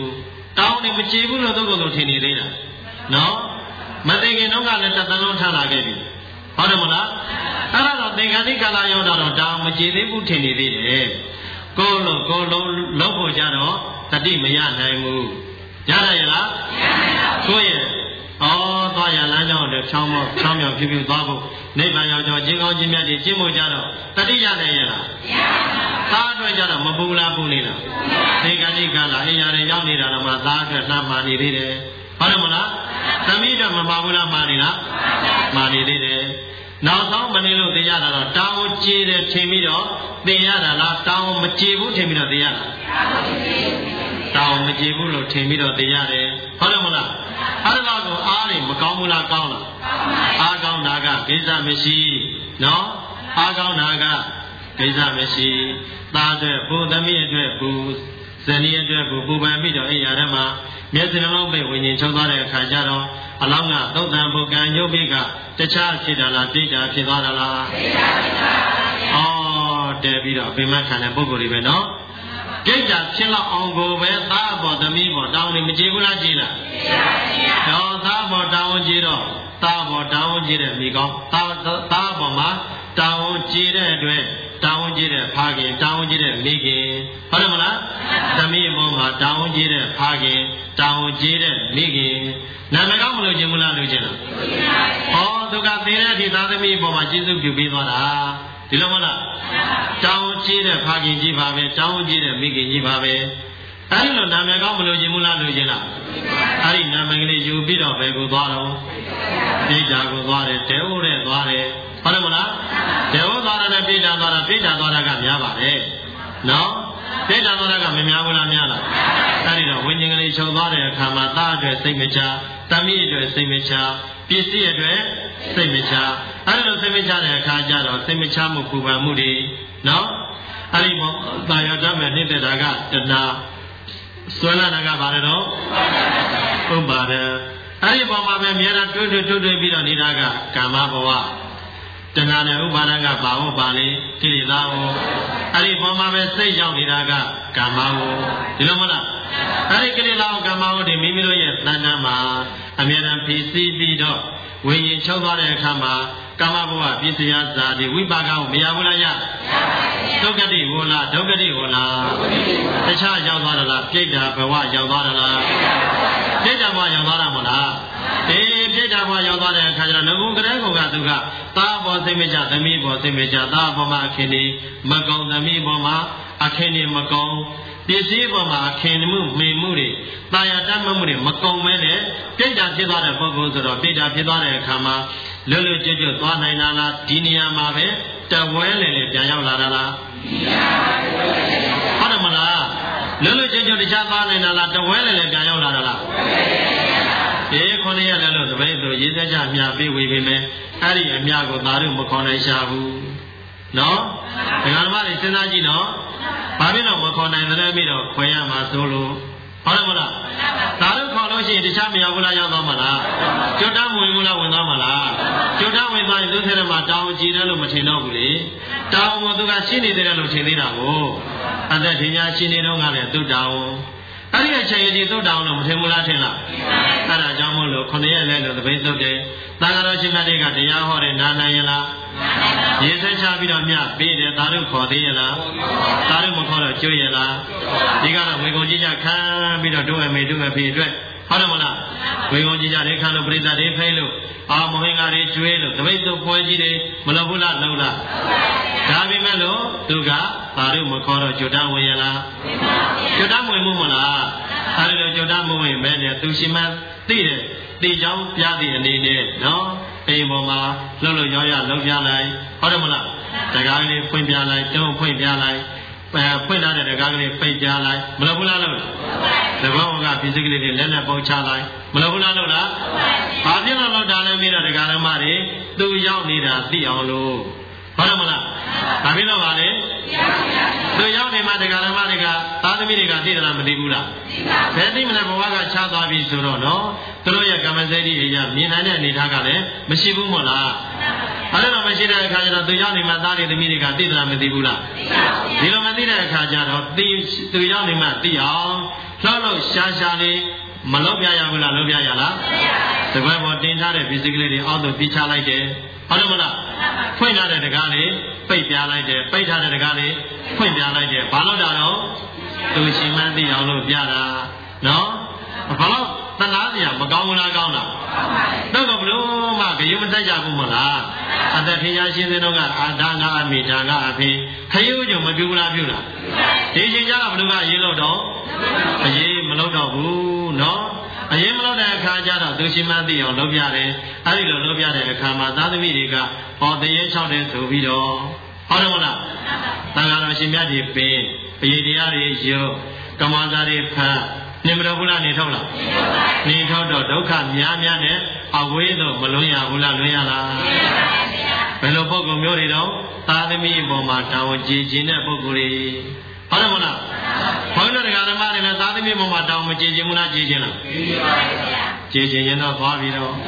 တောင်းနေမကြည့်ဘူးလို့သူ့ကိုယ်သူထင်နေသေးတာနော်မသိခင်တော့ကလည်းတသလုံးထလာခဲ့ပြီဟုတ်တယ်မလားအဲ့ဒါတော့သင်္ခါတိကာလရောက်တော့တောင်းမကြည့်သေးဘူးထင်နေသေးတယ်ကိုယ်လို့ကိုယ်လုံးလုံးဖို့ကြတော့တတိမရနိုင်ဘူးရရရလားကိုယ့်ရဲ့ဩသွားရလမ်းကြောင်းနဲ့ချောင်းမောချောင်းမြောင်ဖြူဖြူသွားဖို့နိဗ္ဗာန်ရောက်တော့ခြင်းကောင်းခြင်းမြတ်တွေကျင့်ဖို့ကြတော့တတိရနိုင်ရလားသားအတွက်ကြတော့မပူလားပူနေလားသင်္ကတိကလာအိယာတွေရောက်နေတာတော့မှသားအတွက်နှမ်းမာနေသေးတယ်ဟုတ်တယ်မလားသမီးတော့မပါဘူးလားမာနေလားမာနေသေးတယ်နောက်ဆုံးမနေလို့သိရတာတော့တောင်းကိုကြေးတယ်ထင်ပြီးတော့သိရတာလားတောင်းမကြေးဘူးထင်ပြီးတော့သိရတာတောင်းမကြေးဘူးလို့ထင်ပြီးတော့သိရတယ်ဟုတ်တယ်မလားအဲ့ဒါကိုအားနေမကောင်းဘူးလားကောင်းလားအားကောင်းတာကကိစ္စမရှိနော်အားကောင်းတာကကိစ္စမရှိသားအတွက်ဘုံသမီးအတွက်ဘုဇနီးအတွက်ဘုပူပန်ပြီးတော့အိယာထဲမှာမျက်စိနှလုံးပိတ်ဝิญဉ်ချုပ်သွားတဲ့အခါကျတော့အလောင်းကသုတ်တံဘုကံညုတ်ပိကတခြားဖြစ်တာလားပြိတ္တာဖြစ်သွားတာလားပြိတ္တာဖြစ်ပါဘူးဩတဲပြီးတော့ပြိမတ်ခံတဲ့ပုဂ္ဂိုလ်တွေပဲနော်ပြိတ္တာဖြစ်လောက်အောင်ကိုပဲသားပေါ်သမီးပေါ်တောင်းနေမကြည့်ဘူးလားကြည့်လားကြည့်ပါဘူးတော့သားပေါ်တောင်းကြည့်တော့သားပေါ်တောင်းကြည့်တဲ့မိကောင်းသားသားပေါ်မှာတောင်းကြည့်တဲ့အတွက်တောင်းကြည့်တဲ့ဖခင်တောင်းကြည့်တဲ့မိခင်ဟုတ်တယ်မလားသမီးပေါ်မှာတောင်းကြည့်တဲ့ဖခင်တောင်းကြည့်တဲ့မိခင်နာမည်ကောင်းမလို့ခြင်းမလားလို့ခြင်းလားဟောသူကသေတဲ့အထိသားသမီးပေါ်မှာကျေးဇူးပြုပေးသွားတာဒီလိုမလားတောင်းကြည့်တဲ့ဖခင်ကြီးပါပဲတောင်းကြည့်တဲ့မိခင်ကြီးပါပဲအဲဒီလိုနာမည်ကောင်းမလို့ခြင်းမလားလို့ခြင်းလားအဲဒီနာမည်ကလေးယူပြီးတော့ဘယ်ကိုသွားတော့ပြိတ္တာကိုသွားတယ်တဲဟုတ်တဲ့သွားတယ်ဟုတ်တယ်မလားတဲဟုတ်သွားတာနဲ့ပြိတ္တာသွားတာပြိတ္တာသွားတာကများပါတယ်နော်ပြိတ္တာသွားတာကမများဘူးလားများလားအဲဒီတော့ဝိညာဉ်ကလေးချုပ်သွားတဲ့အခါမှာသားအတွက်စိတ်မချသမီးအတွက်စိတ်မချပစ္စည်းအတွက်စိတ်မချအဲဒီလိုစိတ်မချတဲ့အခါကျတော့စိတ်မချမှုပူပန်မှုတွေနော်အဲဒီမှာသာယာတတ်မဲ့နှိမ့်တဲ့တာကတဏှာဆွဲလာတာကဘာလဲတော့ဥပါဒံအဲဒီပေါ်မှာပဲအများအားတွတ်တွတ်တွတ်တွတ်ပြီးတော့နေတာကကာမဘဝတဏှာနဲ့ဥပါဒံကဘာဟုတ်ပါလဲကိလေသာဟောအဲဒီပေါ်မှာပဲစိတ်ရောက်နေတာကကာမဟောဒီလိုမလားအဲဒီကိလေသာကာမဟောဒီမိမိတို့ရဲ့တဏ္ဍာမှာအများအားဖြည့်စည်းပြီးတော့ဝိညာဉ်ချုပ်သွားတဲ့အခါမှာကာမဘဝပြည့်စရာဇာတိဝိပါကကိုမရဘူးလားရဒုက္ခတိဟောလားဒုက္ခတိဟောလားတခြားရောက်သွားတာလားပြိတ္တာဘဝရောက်သွားတာလားပြိတ္တာဘဝရောက်သွားတာမလားအေးပြိတ္တာဘဝရောက်သွားတဲ့အခါကျတော့ငုံကလေးကောင်ကသူကသားပေါ်စိတ်မကြသမီးပေါ်စိတ်မကြသားပေါ်မှာအခင်းနေမကောင်းသမီးပေါ်မှာအခင်းနေမကောင်းပစ္စည်းပေါ်မှာအခင်းမှုမေမှုတွေတာယာတတ်မှုတွေမကောင်းမဲနဲ့ပြိတ္တာဖြစ်သွားတဲ့ပုဂ္ဂိုလ်ဆိုတော့ပြိတ္တာဖြစ်သွားတဲ့အခါမှာလွတ်လွတ်ကျွတ်ကျွတ်သွားနိုင်တာလားဒီနေရာမှာပဲတဝဲလေလေပြန်ရောက်လာတာလားဟုတ်တယ်မလားလွတ်လွတ်ကျွတ်ကျွတ်တခြားသွားနိုင်တာလားတဝဲလေလေပြန်ရောက်လာတာလားဒီခုနှစ်ရက်လည်းလို့သဘိတ်တို့ရေးစကြမြပေးဝေပေးမယ်အဲ့ဒီအမြကိုသာတို့မခေါ်နိုင်ရှာဘူးနော်ဒကာဓမ္မတွေစဉ်းစားကြည့်နော်ဘာဖြစ်လို့မခေါ်နိုင်တယ်ပြီးတော့ခွဲရမှာဆိုလို့ဟုတ်တယ်မလားသာတို့ခေါ်လို့ရှိရင်တခြားမရောက်ဘူးလားရောက်သွားမှာလားကျွတ်တမ်းဝင်ဘူးလားဝင်သွားမှာလားကျွတ်တမ်းဝင်သွားရင်သူထဲမှာတောင်းကြည့်တယ်လို့မထင်တော့ဘူးလေတောင်းကသူကရှင်းနေတယ်လို့ထင်သေးတာကိုအသက်ထင်ရှားရှင်းနေတော့ကလည်းသူတောင်းအဲ့ဒီအချိန်ကြီးသုတ်တောင်းလို့မထင်ဘူးလားထင်လားအဲ့ဒါကြောင့်မို့လို့ခုနှစ်ရက်လဲလို့တပိတ်သုတ်တယ်သံဃာတော်ရှင်မတွေကတရားဟောတယ်နားနိုင်ရလားရေဆက်ချပြီးတော့မြပေးတယ်သာတို့ခေါ်သေးရလားသာတို့မခေါ်တော့ကျွရလားဒီကတော့ဝေကုံကြီးကြခံပြီးတော့တို့အမေတို့အဖေအတွက်ဟုတ်တယ်မလားဝေကုံကြီးကြတွေခံလို့ပြိဿတွေဖိလို့အာမဟင်္ဂါတွေကျွေးလို့တပိတ်သုတ်ပွဲကြီးတွေမလုပ်ဘူးလားလုပ်လားဒါပေမဲ့လို့သူကသာတို့မခေါ်တော့ကျွတ်တန်းဝင်ရလားကျွတ်တန်းဝင်မှုမလားအဲဒီလိုကျွတ်တန်းမဝင်မဲနဲ့သူရှိမှသိတယ်သိချောင်းပြသည့်အနေနဲ့နော်အိမ်ပေါ်မှာလှုပ်လှုပ်ရောရလှုပ်ပြလိုက်ဟုတ်တယ်မလားတကားလေးဖွင့်ပြလိုက်တုံးဖွင့်ပြလိုက်အဲဖွင့်လာတဲ့တကားလေးပိတ်ပြလိုက်မလုပ်ဘူးလားလို့သဘောကပစ္စည်းကလေးတွေလက်နဲ့ပုတ်ချလိုက်မလုပ်ဘူးလားလို့လားဘာဖြစ်လို့လောက်တာလဲပြီးတော့တကားဓမ္မတွေသူရောက်နေတာသိအောင်လို့ဟုတ်တယ်မလားဘာဖြစ်လို့ပါလဲသူရောက်နေမှတကားဓမ္မတွေကသာသမီတွေကသိတယ်လားမသိဘူးလားဘယ်သိမလဲဘဝကချသွားပြီဆိုတော့နော်သူတို့ရဲ့ကမ္မစရိအရာမြင်နိုင်တဲ့အနေထားကလည်းမရှိဘူးမို့လားအဲ့လိုမရှိတဲ့အခါကျတော့သူရောက်နေမှသားတွေသမီးတွေကသိသလားမသိဘူးလားဒီလိုမသိတဲ့အခါကျတော့သိသူရောက်နေမှသိအောင်လှောက်လို့ရှားရှားလေးမလုပ်ပြရဘူးလားလုပ်ပြရလားတကွဲပေါ်တင်ထားတဲ့ပစ္စည်းကလေးတွေအောက်သို့ပြချလိုက်တယ်ဟုတ်တယ်မလားဖွင့်ထားတဲ့တကားလေးပိတ်ပြလိုက်တယ်ပိတ်ထားတဲ့တကားလေးဖွင့်ပြလိုက်တယ်ဘာလို့တာတော့သူရှိမှန်းသိအောင်လို့ပြတာနော်ဘာလို့တလားစရာမကောင်းဘူးလားကောင်းလားတော့ကဘလို့မှဂရုမစိုက်ကြဘူးမလားအသက်ထင်ရှားရှင်းစင်းတော့ကအာဒါငါအမိဒါငါအဖေခရုံးကြုံမပြူလားပြူလားဒီချိန်ကျကဘလို့ကရေးလို့တော့အရေးမလုပ်တော့ဘူးနော်အရင်မလုပ်တဲ့အခါကျတော့သူရှိမှန်းသိအောင်လုပ်ပြတယ်အဲ့ဒီလိုလုပ်ပြတဲ့အခါမှာသားသမီးတွေကဟောတရေလျှောက်တယ်ဆိုပြီးတော့ဟုတ်တယ်မလားတန်ခါတော်ရှင်မြတ်ကြီးပင်အရေးတရားတွေရုပ်ကမ္မဇာတွေဖတ်နေမတော်ဘူးလားနေထုတ်လားနေထုတ်တော့ဒုက္ခများများနဲ့အဝေးတော့မလွန်ရဘူးလားလွန်ရလားဘယ်လိုပုံကုမျိုးတွေတော့သားသမီးအပေါ်မှာတာဝန်ကြီးခြင်းတဲ့ပုံကိုယ်တွေဟုတ်တယ်မလားဘုန်းတော်တရားဓမ္မတွေလည်းသားသမီးပေါ်မှာတာဝန်မကြီးခြင်းဘူးလားကြီးခြင်းလားကြီးခြင်းရင်တော့သွားပြီးတော့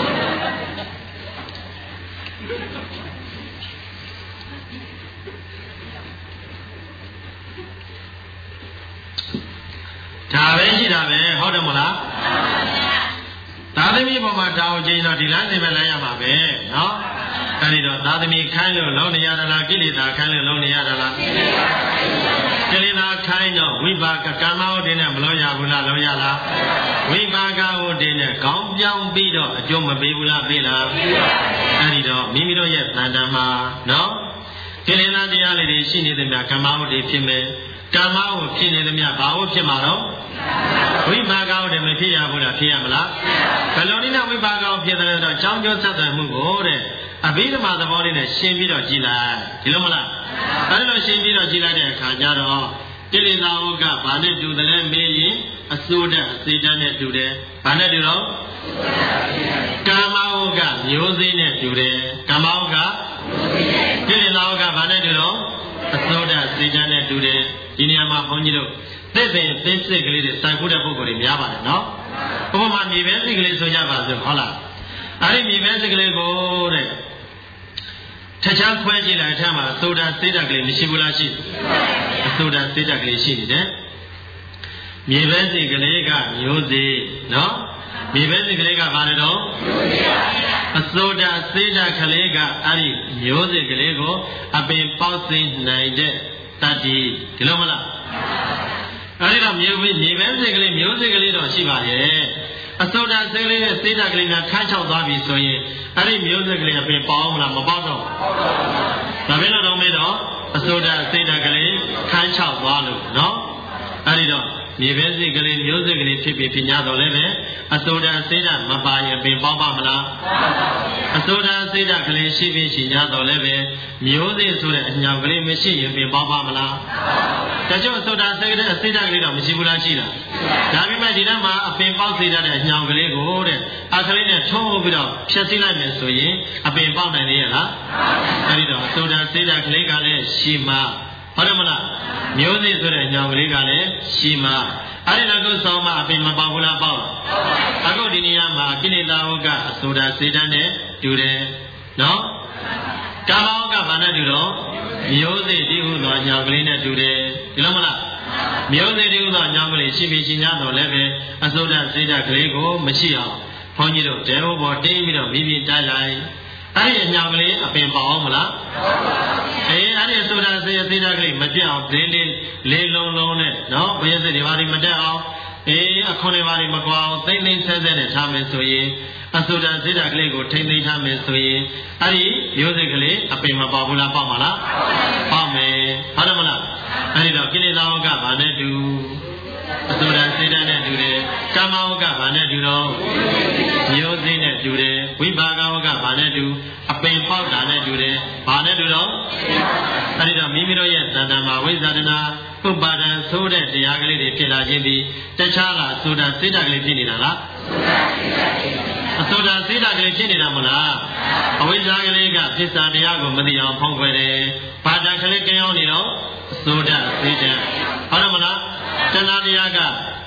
ဒါပဲရှိတာပဲဟုတ်တယ်မလားသားသမီးပေါ်မှာတာဝန်ကြီးတော့ဒီလမ်းစဉ်ပဲလမ်းရမှာပဲနော်အဲဒီတော့သားသမီးခိုင်းလို့လုံးနေရတာလားကိလေသာခိုင်းလို့လုံးနေရတာလားကိလေသာခိုင်းတော့ဝိပါကကမ္မဟုတ်တဲ့နဲ့မလုံးရဘူးလားလုံးရလားဝိပါကဟုတ်တဲ့နဲ့ခေါင်းပြောင်းပြီးတော့အကျိုးမပေးဘူးလားပေးလားအဲဒီတော့မိမိတို့ရဲ့တန်တမ်းမှာနော်ကိလေသာတရားလေးတွေရှိနေသမျှကမ္မဟုတ်တွေဖြစ်မယ်ကမ္မဟုတ်ဖြစ်နေသမျှဘာဟုတ်ဖြစ်မှာတော့ဝိပါကဟုတ်တယ်မဖြစ်ရဘူးလားဖြစ်ရမလားဘယ်လိုနည်းနဲ့ဝိပါကဟုတ်ဖြစ်တယ်တော့ကြောင်းကျိုးဆက်သွယ်မှုကိုတဲ့အဘိဓမ္မာသဘောလေးနဲ့ရှင်းပြီးတော့ကြည်လိုက်ဒီလိုမလားအဲဒီလိုရှင်းပြီးတော့ကြည်လိုက်တဲ့အခါကျတော့ကိလေသာဟုတ်ကဘာနဲ့တူတယ်မေးရင်အစိုးတဲ့အစေတန်းနဲ့တူတယ်ဘာနဲ့တူတော့ကာမဟုတ်ကမျိုးစေ့နဲ့တူတယ်ကာမဟုတ်ကကိလေသာဟုတ်ကဘာနဲ့တူတော့အစိုးတဲ့အစေတန်းနဲ့တူတယ်ဒီနေရာမှာဘုန်းကြီးတို့သစ်ပင်သစ်စစ်ကလေးတွေစိုက်ခုတဲ့ပုံကိုယ်တွေများပါတယ်နော်ဘုရားမှာမြေပဲစိတ်ကလေးဆိုကြပါစို့ဟုတ်လားအဲ့ဒီမြေပဲစိတ်ကလေးကိုတဲ့ထချမ်းခွဲကြည့်လိုက်အထက်မှာသောတာစေတကလေးမရှိဘူးလားရှိအသောတာစေတကလေးရှိနေတယ်မြေပဲစိတ်ကလေးကမျိုးစေ့နော်မြေပဲစိတ်ကလေးကဘာလဲတော့အသောတာစေတကလေးကအဲ့ဒီမျိုးစေ့ကလေးကိုအပင်ပေါက်စေနိုင်တဲ့တတ္တိဒီလိုမလားအဲဒီတော့မြေမြေပဲစိတ်ကလေးမျိုးစိတ်ကလေးတော့ရှိပါရဲ့အသောတာစိတ်ကလေးနဲ့စေတကလေးနဲ့ခန်းချောက်သွားပြီဆိုရင်အဲ့ဒီမျိုးစိတ်ကလေးအပင်ပေါအောင်မလားမပေါတော့ဒါပဲလို့တော့မေးတော့အသောတာစေတကလေးခန်းချောက်သွားလို့နော်အဲ့ဒီတော့မြေပဲစိတ်ကလေးမျိုးစိတ်ကလေးဖြစ်ပြီးပြညာတော့လည်းပဲအသောတာစေတမပါရင်ပင်ပေါပါမလားအသောတာစေတကလေးရှိပြီးရှင်ညာတော့လည်းပဲမျိုးစိတ်ဆိုတဲ့အညောင်ကလေးမရှိရင်ပင်ပေါပါမလားဒါကြောင့်သောတာစေတအစေတကလေးတော့မရှိဘူးလားရှိလားဒါပေမဲ့ဒီထဲမှာအပင်ပေါက်စေတတ်တဲ့အညောင်ကလေးကိုတဲ့အခလေးနဲ့ထုံးပြီးတော့ဖြည့်ဆည်းလိုက်မယ်ဆိုရင်အပင်ပေါက်နိုင်လေရလားအဲဒီတော့သောတာစေတကလေးကလည်းရှိမှဟုတ်တယ်မလားမျိုးစေ့ဆိုတဲ့အညောင်ကလေးကလည်းရှိမှအဲ့ဒီတော့ကိုဆောင်းမှအပင်မပေါက်ဘူးလားပေါက်အခုဒီနေရာမှာကိလေသာဟုတ်ကအသောတာစေတနဲ့တူတယ်နော်ကာမဟုတ်ကဘာနဲ့တူတော့မျိုးစေ့ဒီဟုသောညောင်ကလေးနဲ့တူတယ်ဒီလိုမလားမျိုးစေ့ဒီဟုသောညောင်ကလေးရှိပြီးရှိ냐တော့လည်းပဲအသောတာစေတကလေးကိုမရှိအောင်ဘုန်းကြီးတို့တဲဟောပေါ်တင်းပြီးတော့မိမိတိုက်လိုက်အဲ့ဒီအညောင်ကလေးအပင်ပေါအောင်မလားအေးအဲ့ဒီအသောတာစေစေတကလေးမပြတ်အောင်လေးလေးလေးလုံးလုံးနဲ့နော်ဘုရားစေတွေဘာတွေမတက်အောင်အေးအခွန်တွေဘာတွေမကွာအောင်သိမ့်သိမ့်ဆဲဆဲနဲ့ထားမယ်ဆိုရင်အသောတာစေတကလေးကိုထိမ့်သိမ့်ထားမယ်ဆိုရင်အဲ့ဒီမျိုးစိတ်ကလေးအပင်မပေါဘူးလားပေါက်မလားပေါက်မယ်ဟုတ်တယ်မလားအဲ့ဒီတော့ကိလေသာဟုတ်ကဘာနဲ့တူအသောတာစေတနဲ့တူတယ်ကာမဟုတ်ကဘာနဲ့တူတော့မျိုးစိတ်နဲ့တူတယ်ဝိပါကဟုတ်ကဘာနဲ့တူအပင်ပေါက်တာနဲ့တူတယ်ဘာနဲ့တူတော့အဲ့ဒီတော့မိမိတို့ရဲ့သဏ္ဍာန်မှာဝိဇာတနာဥပါဒံဆိုတဲ့တရားကလေးတွေဖြစ်လာခြင်းဒီတခြားလားသောတာစေတကလေးဖြစ်နေတာလားအသောတာစေတကလေးဖြစ်နေတာမလားအဝိဇ္ဇာကလေးကသစ္စာတရားကိုမသိအောင်ဖုံးကွယ်တယ်ဘာတကလေးကင်းအောင်နေတော့သောတာစေတဟုတ်တယ်မလားတဏှာတရားကဩ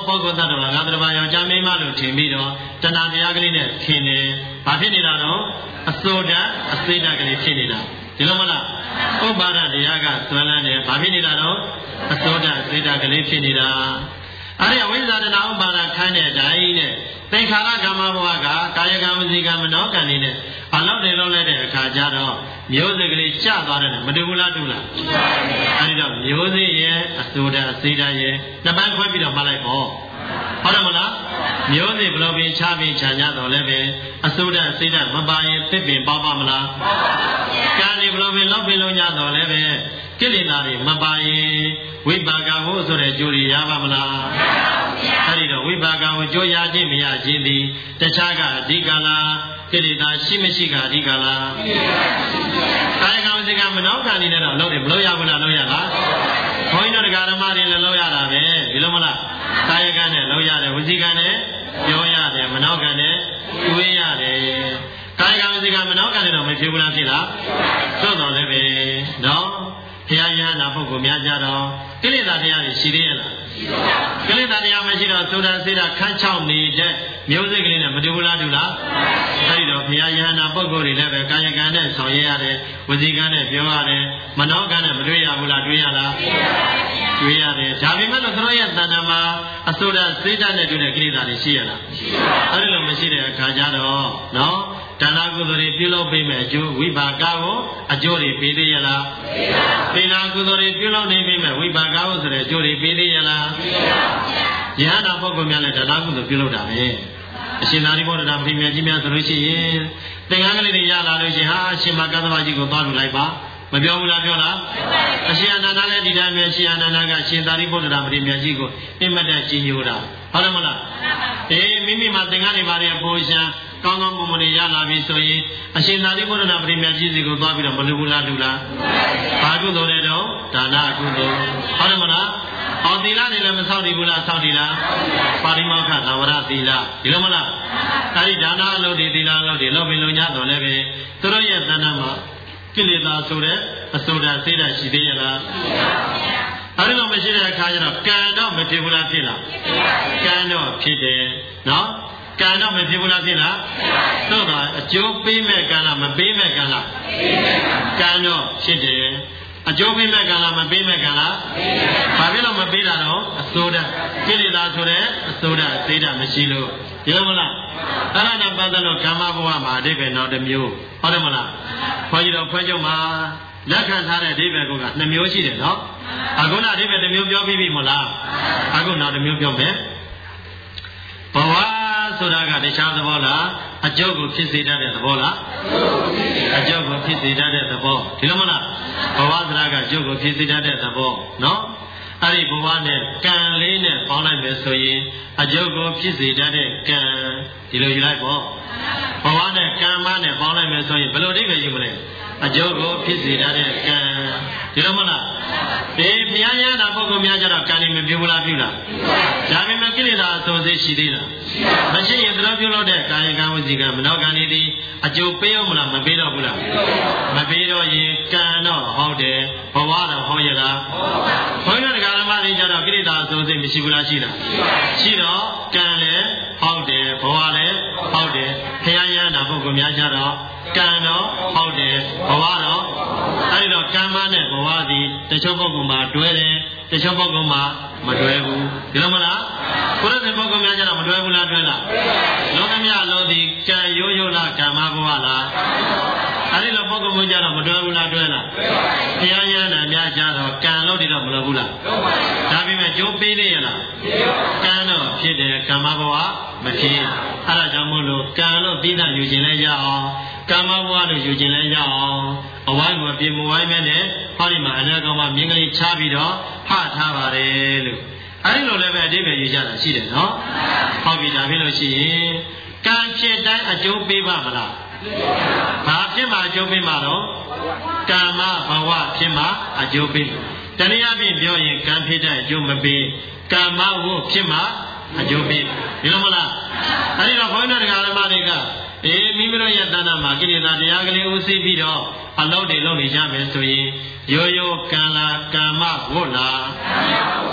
ပုဂ္ဂိုလ်တ attva ငါတဘာယောက်ျားမိန်းမလို့ထင်ပြီးတော့တဏှာတရားကလေးနဲ့ခင်တယ်ဘာဖြစ်နေတာတော့အစိုးဓာတ်အစိတ်ဓာတ်ကလေးဖြစ်နေတာဒီလိုမလားဥပါဒတရားကသွမ်းလန်းတယ်ဘာဖြစ်နေတာတော့အစိုးဓာတ်အစိတ်ဓာတ်ကလေးဖြစ်နေတာအဲ့ဒီအဝိဇ္ဇာတဏှာဥပါဒခန်းတဲ့အတိုင်းနဲ့သင်္ခါရကမ္မဘဝကကာယကံဝစီကံမနောကံနေနဲ့အလောက်တွေလုံးလိုက်တဲ့အခါကျတော့မျိုးစိတ်ကလေးကျသွားတယ်မတူဘူးလားတူလားအဲ့ဒီတော့မျိုးစိတ်ရဲ့အစိုးဓာတ်အစိတ်ဓာတ်ရဲ့နှစ်ပိုင်းခွဲပြီးတော့မှတ်လိုက်ပေါ့ဟုတ်တယ်မလားမျိုးစိတ်ဘလို့ပင်ချပင်ခြံကြတော့လည်းပဲအစိုးဓာတ်အစိတ်ဓာတ်မပါရင်သစ်ပင်ပေါပါမလားပေါပါပါကံဒီဘလို့ပင်လောက်ပင်လုံးကြတော့လည်းပဲကိလေသာတွေမပါရင်ဝိပါကဝုဆိုတဲ့ကြိုးတွေရပါမလားမရပါဘူးဗျာအဲ့ဒီတော့ဝိပါကဝုကြိုးရခြင်းမရခြင်းသည်တခြားကအဓိကလားကိလေသာရှိမရှိကအဓိကလားကိလေသာရှိမရှိကာယကံဝစီကံမနောကံနေနဲ့တော့လုံးတယ်မလို့ရဘူးလားလုံးရလားဘုန်းကြီးတို့တရားဓမ္မတွေလည်းလုံးရတာပဲဒီလိုမလားကာယကံနဲ့လုံးရတယ်ဝစီကံနဲ့ပြောရတယ်မနောကံနဲ့တွေးရတယ်ကာယကံဝစီကံမနောကံနဲ့တော့မဖြစ်ဘူးလားဖြစ်လားသို့တော်လည်းပဲနော်ဘုရားရဟန္တာပုဂ္ဂိုလ်များကြတော့ကိလေသာတရားတွေရှိသေးရဲ့လားရှိပါဘူးကိလေသာတရားမရှိတော့သုဒ္ဓစေတခန်းချောင်းနေတဲ့မျိုးစိတ်ကလေးနဲ့မတူဘူးလားတူလားအဲဒီတော့ဘုရားရဟန္တာပုဂ္ဂိုလ်တွေလည်းပဲကာယကံနဲ့ဆောင်ရွက်ရတယ်ဝစီကံနဲ့ပြောရတယ်မနောကံနဲ့မတွေ့ရဘူးလားတွေ့ရလားတွေ့ရတယ်ဒါပေမဲ့လို့သူတို့ရဲ့တဏ္ဍာမှာအသုဒ္ဓစေတနဲ့တူတဲ့ကိလေသာတွေရှိရလားရှိပါဘူးအဲဒီလိုမရှိတဲ့အခါကျတော့နော်ဒါနကုသိုလ်တွေပြုလုပ်ပေးမယ်အကျိုးဝိပါကကိုအကျိုးတွေပေးသေးရလားပေးပါဘူးသီလကုသိုလ်တွေပြုလုပ်နေပေးမယ်ဝိပါကကိုဆိုတဲ့အကျိုးတွေပေးသေးရလားပေးပါဘူးဗျာယဟန္တာပုဂ္ဂိုလ်များလည်းဒါနကုသိုလ်ပြုလုပ်တာပဲအရှင်သာရိပုတ္တရာပြိမြတ်ကြီးများဆိုလို့ရှိရင်သင်္ကန်းကလေးတွေရလာလို့ရှိရင်ဟာအရှင်မကသဗ္ဗကြီးကိုသွားလို့လိုက်ပါမပြောဘူးလားပြောလားအရှင်အနန္ဒာလည်းဒီတိုင်းပဲအရှင်အနန္ဒာကရှင်သာရိပုတ္တရာပြိမြတ်ကြီးကိုအင်မတန်ကြီးညိုတာဟုတ်တယ်မလားအေးမိမိမှာသင်္ကန်းတွေပါတယ်ပိုးရှာကောင်းကောင်းမွန်မွန်နေရလာပြီဆိုရင်အရှင်သာရိပုတ္တရာပြိမြတ်ကြီးစီကိုသွားပြီးတော့မလူဘူးလားလူလားဘာကုသိုလ်လဲတော့ဒါနကုသိုလ်ဟုတ်တယ်မလားအော်သီလနေလည်းမဆောက်တည်ဘူးလားဆောက်တည်လားပါရိမောက္ခသဝရသီလဒီလိုမလားအဲဒီဒါနအလုပ်တွေသီလအလုပ်တွေလုပ်ပြီးလုံညတော်လည်းပဲသူတို့ရဲ့တဏ္ဍာမှာကိလေသာဆိုတဲ့အစိုးရစိတ်ဓာတ်ရှိသေးရဲ့လားအဲဒီလိုမရှိတဲ့အခါကျတော့ကံတော့မဖြစ်ဘူးလားဖြစ်လားကံတော့ဖြစ်တယ်နော်ကံတော့မဖြစ်ဘူးလားဖြစ်လားသို့တော့အကျိုးပေးမဲ့ကံလားမပေးမဲ့ကံလားကံတော့ဖြစ်တယ်အကျိုးပေးမဲ့ကံလားမပေးမဲ့ကံလားဘာဖြစ်လို့မပေးတာတော့အစိုးရကိလေသာဆိုတဲ့အစိုးရစိတ်ဓာတ်မရှိလို့ဒီလိုမလားအဲ့ဒါနဲ့ပတ်သက်လို့ကာမဘဝမှာအဓိပ္ပာယ်နောက်တစ်မျိုးဟုတ်တယ်မလားခွဲကြည့်တော့ခွဲကြုံမှာလက်ခံထားတဲ့အဓိပ္ပာယ်ကနှစ်မျိုးရှိတယ်နော်အခုနအဓိပ္ပာယ်တစ်မျိုးပြောပြီးပြီမလားအခုနောက်တစ်မျိုးပြောမယ်ဘဝဆိုတာကတခြားသဘောလားအကျုပ်ကိုဖြစ်စေတတ်တဲ့သဘောလားအကျုပ်ကိုဖြစ်စေတတ်တဲ့သဘောဒီလိုမလားဘဝဆိုတာကအကျုပ်ကိုဖြစ်စေတတ်တဲ့သဘောနော်အဲ့ဒီဘဝနဲ့ကံလေးနဲ့ပေါင်းလိုက်မယ်ဆိုရင်အကျုပ်ကိုဖြစ်စေတတ်တဲ့ကံဒီလိုယူလိုက်ပေါ့ဘဝနဲ့ကံမနဲ့ပေါင်းလိုက်မယ်ဆိုရင်ဘယ်လိုအဓိပ္ပာယ်ယူမလဲအကျုပ်ကိုဖြစ်စေတတ်တဲ့ကံဒီလိုမလားဒီဘုရားရဟန္တာပုဂ္ဂိုလ်များကြတော့ကံနေမပြုဘူးလားပြုလားဒါပေမဲ့ကိလေသာအစိုးစိတ်ရှိသေးလားမရှိရင်သူတို့ပြုလို့တဲ့ကာယကံဝစီကံမနောကံနေသည်အကျိုးပေးအောင်မလားမပေးတော့ဘူးလားမပေးတော့ရင်ကံတော့ဟုတ်တယ်ဘဝတော့ဟုတ်ရဲ့လားဘုန်းကြီးတို့ဓမ္မတွေကြတော့ကိလေသာအစိုးစိတ်မရှိဘူးလားရှိလားရှိတော့ကံလည်းဟုတ်တယ်ဘဝလည်းဟုတ်တယ်ဘုရားရဟန္တာပုဂ္ဂိုလ်များကြတော့ကံတော့ဟုတ်တယ်ဘဝတော့အဲဒီတော့ကံမနဲ့ဘဝသည်တချို့ပုဂ္ဂိုလ်မှာတွဲတယ်တချို့ပုဂ္ဂိုလ်မှာမတွဲဘူးဒီလိုမလားဘုရားရှင်ပုဂ္ဂိုလ်များကြတော့မတွဲဘူးလားတွဲလားလောကမြတ်လို့ဒီကံရိုးရိုးလားကံမဘဝလားအဲဒီလိုပုဂ္ဂိုလ်မျိုးကြတော့မတွဲဘူးလားတွဲလားဘုရားရဟန္တာများကြတော့ကံလို့ဒီတော့မလုပ်ဘူးလားဒါပေမဲ့ကျိုးပေးနေရလားကံတော့ဖြစ်တယ်ကံမဘဝမဖြစ်အဲဒါကြောင့်မို့လို့ကံလို့သိတာယူခြင်းလဲရအောင်ကာမဘဝလို့ယူခြင်းလဲရအောင်အဝိုင်းမပြေမဝိုင်းမဲ့နဲ့ဟောဒီမှာအနာကောင်မှမြင်းကလေးချပြီးတော့ဟထားပါတယ်လို့အဲဒီလိုလည်းပဲအဓိပ္ပာယ်ယူကြတာရှိတယ်နော်ဟုတ်ပြီဒါဖြစ်လို့ရှိရင်ကံဖြစ်တိုင်းအကျိုးပေးပါမလားဘာဖြစ်မှာအကျိုးပေးမှာတော့ကာမဘဝဖြစ်မှာအကျိုးပေးတနည်းအားဖြင့်ပြောရင်ကံဖြစ်တဲ့အကျိုးမပေးကာမဝုဖြစ်မှာအကျိုးပေးဒီလိုမလားအဲဒီတော့ဘုန်းကြီးတို့ဓမ္မတွေကအေးမိမိတို့ရဲ့တဏ္ဍာမှာကိလေသာတရားကလေးဥသိပြီးတော့အလုံးတွေလုံးနေကြမယ်ဆိုရင်ရိုးရိုးကံလားကာမဝတ်လားကာမဝတ်ပါဗျာ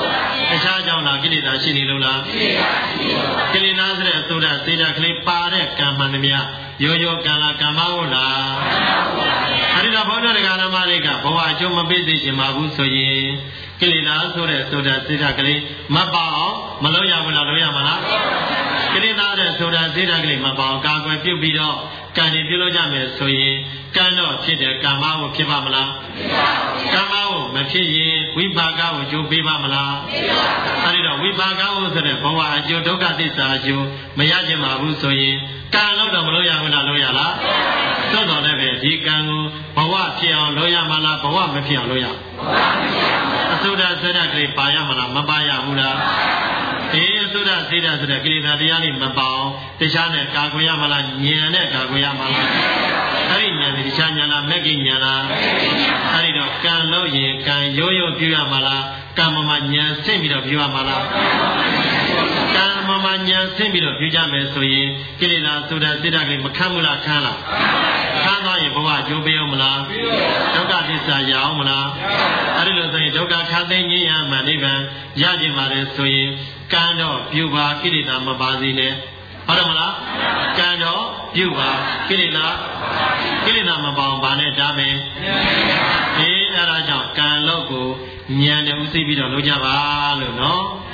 တခြားကြောင့်လားကိလေသာရှိနေလို့လားကိလေသာဆိုတဲ့အစိုးရစေတကလေးပါတဲ့ကံမှန်သမျှရောရောကံလားကံမဟုတ်လားအဲဒီတော့ဘုန်းတော်တရားဓမ္မတွေကဘဝအကျိုးမပေးသိချင်ပါဘူးဆိုရင်ကိလေသာဆိုတဲ့စိုးရစေတကလေးမပါအောင်မလုပ်ရဘူးလားလုပ်ရမှာလားကိလေသာတဲ့စိုးရစေတကလေးမပါအောင်ကာကွယ်ပြုပြီးတော့ကံတွေပြုလုပ်ကြမယ်ဆိုရင်ကံတော့ဖြစ်တယ်ကံမဟုတ်ဖြစ်ပါမလားကံမဟုတ်မဖြစ်ရင်ဝိပါကကိုကျိုးပေးပါမလားအဲဒီတော့ဝိပါကကိုဆိုတဲ့ဘဝအကျိုးဒုက္ခသစ္စာအကျိုးမရခြင်းပါဘူးဆိုရင်ကံလို့တော့မလို့ရဘူးလားလို့ရလားသို့တော်လည်းပဲဒီကံကိုဘဝဖြစ်အောင်လို့ရမှာလားဘဝမဖြစ်အောင်လို့ရအသုဒ္ဓသရကလေးပါရမလားမပါရဘူးလားဒီအသုဒ္ဓစေတဆိုတဲ့ကိလေသာတရားလေးမပါအောင်တရားနဲ့ကာကွယ်ရမလားဉာဏ်နဲ့ကာကွယ်ရမလားအဲ့ဒီဉာဏ်ဒီတရားဉာဏ်လားမဂ္ဂဉာဏ်လားအဲ့ဒီတော့ကံလို့ရင်ကံရိုးရိုးပြုရမလားကံမမဉာဏ်ဆင့်ပြီးတော့ပြုရမလားကံမမဉာဏ်ဆင့်ပြီးတော့ပြုကြမယ်ဆိုရင်ကိလေသာသုဒ္ဓစေတကလေးမခံဘူးလားခံလားခံသွားရင်ဘဝကျိုးပေးအောင်မလားဒုက္ခသစ္စာရအောင်မလားအဲ့ဒီလိုဆိုရင်ဒုက္ခခသိငြိမ်းရမှနိဗ္ဗာန်ရခြင်းပါလေဆိုရင်ကံတော့ပြုပါကိလေသာမပါစေနဲ့ဟုတ်တယ်မလားကံတော့ပြုပါကိလေသာကိလေသာမပေါအောင်ဗာနဲ့တားမယ်အေးအဲ့ဒါကြောင့်ကံလို့ကိုဉာဏ်နဲ့ဥသိပြီးတော့လုပ်ကြပါလို့နော်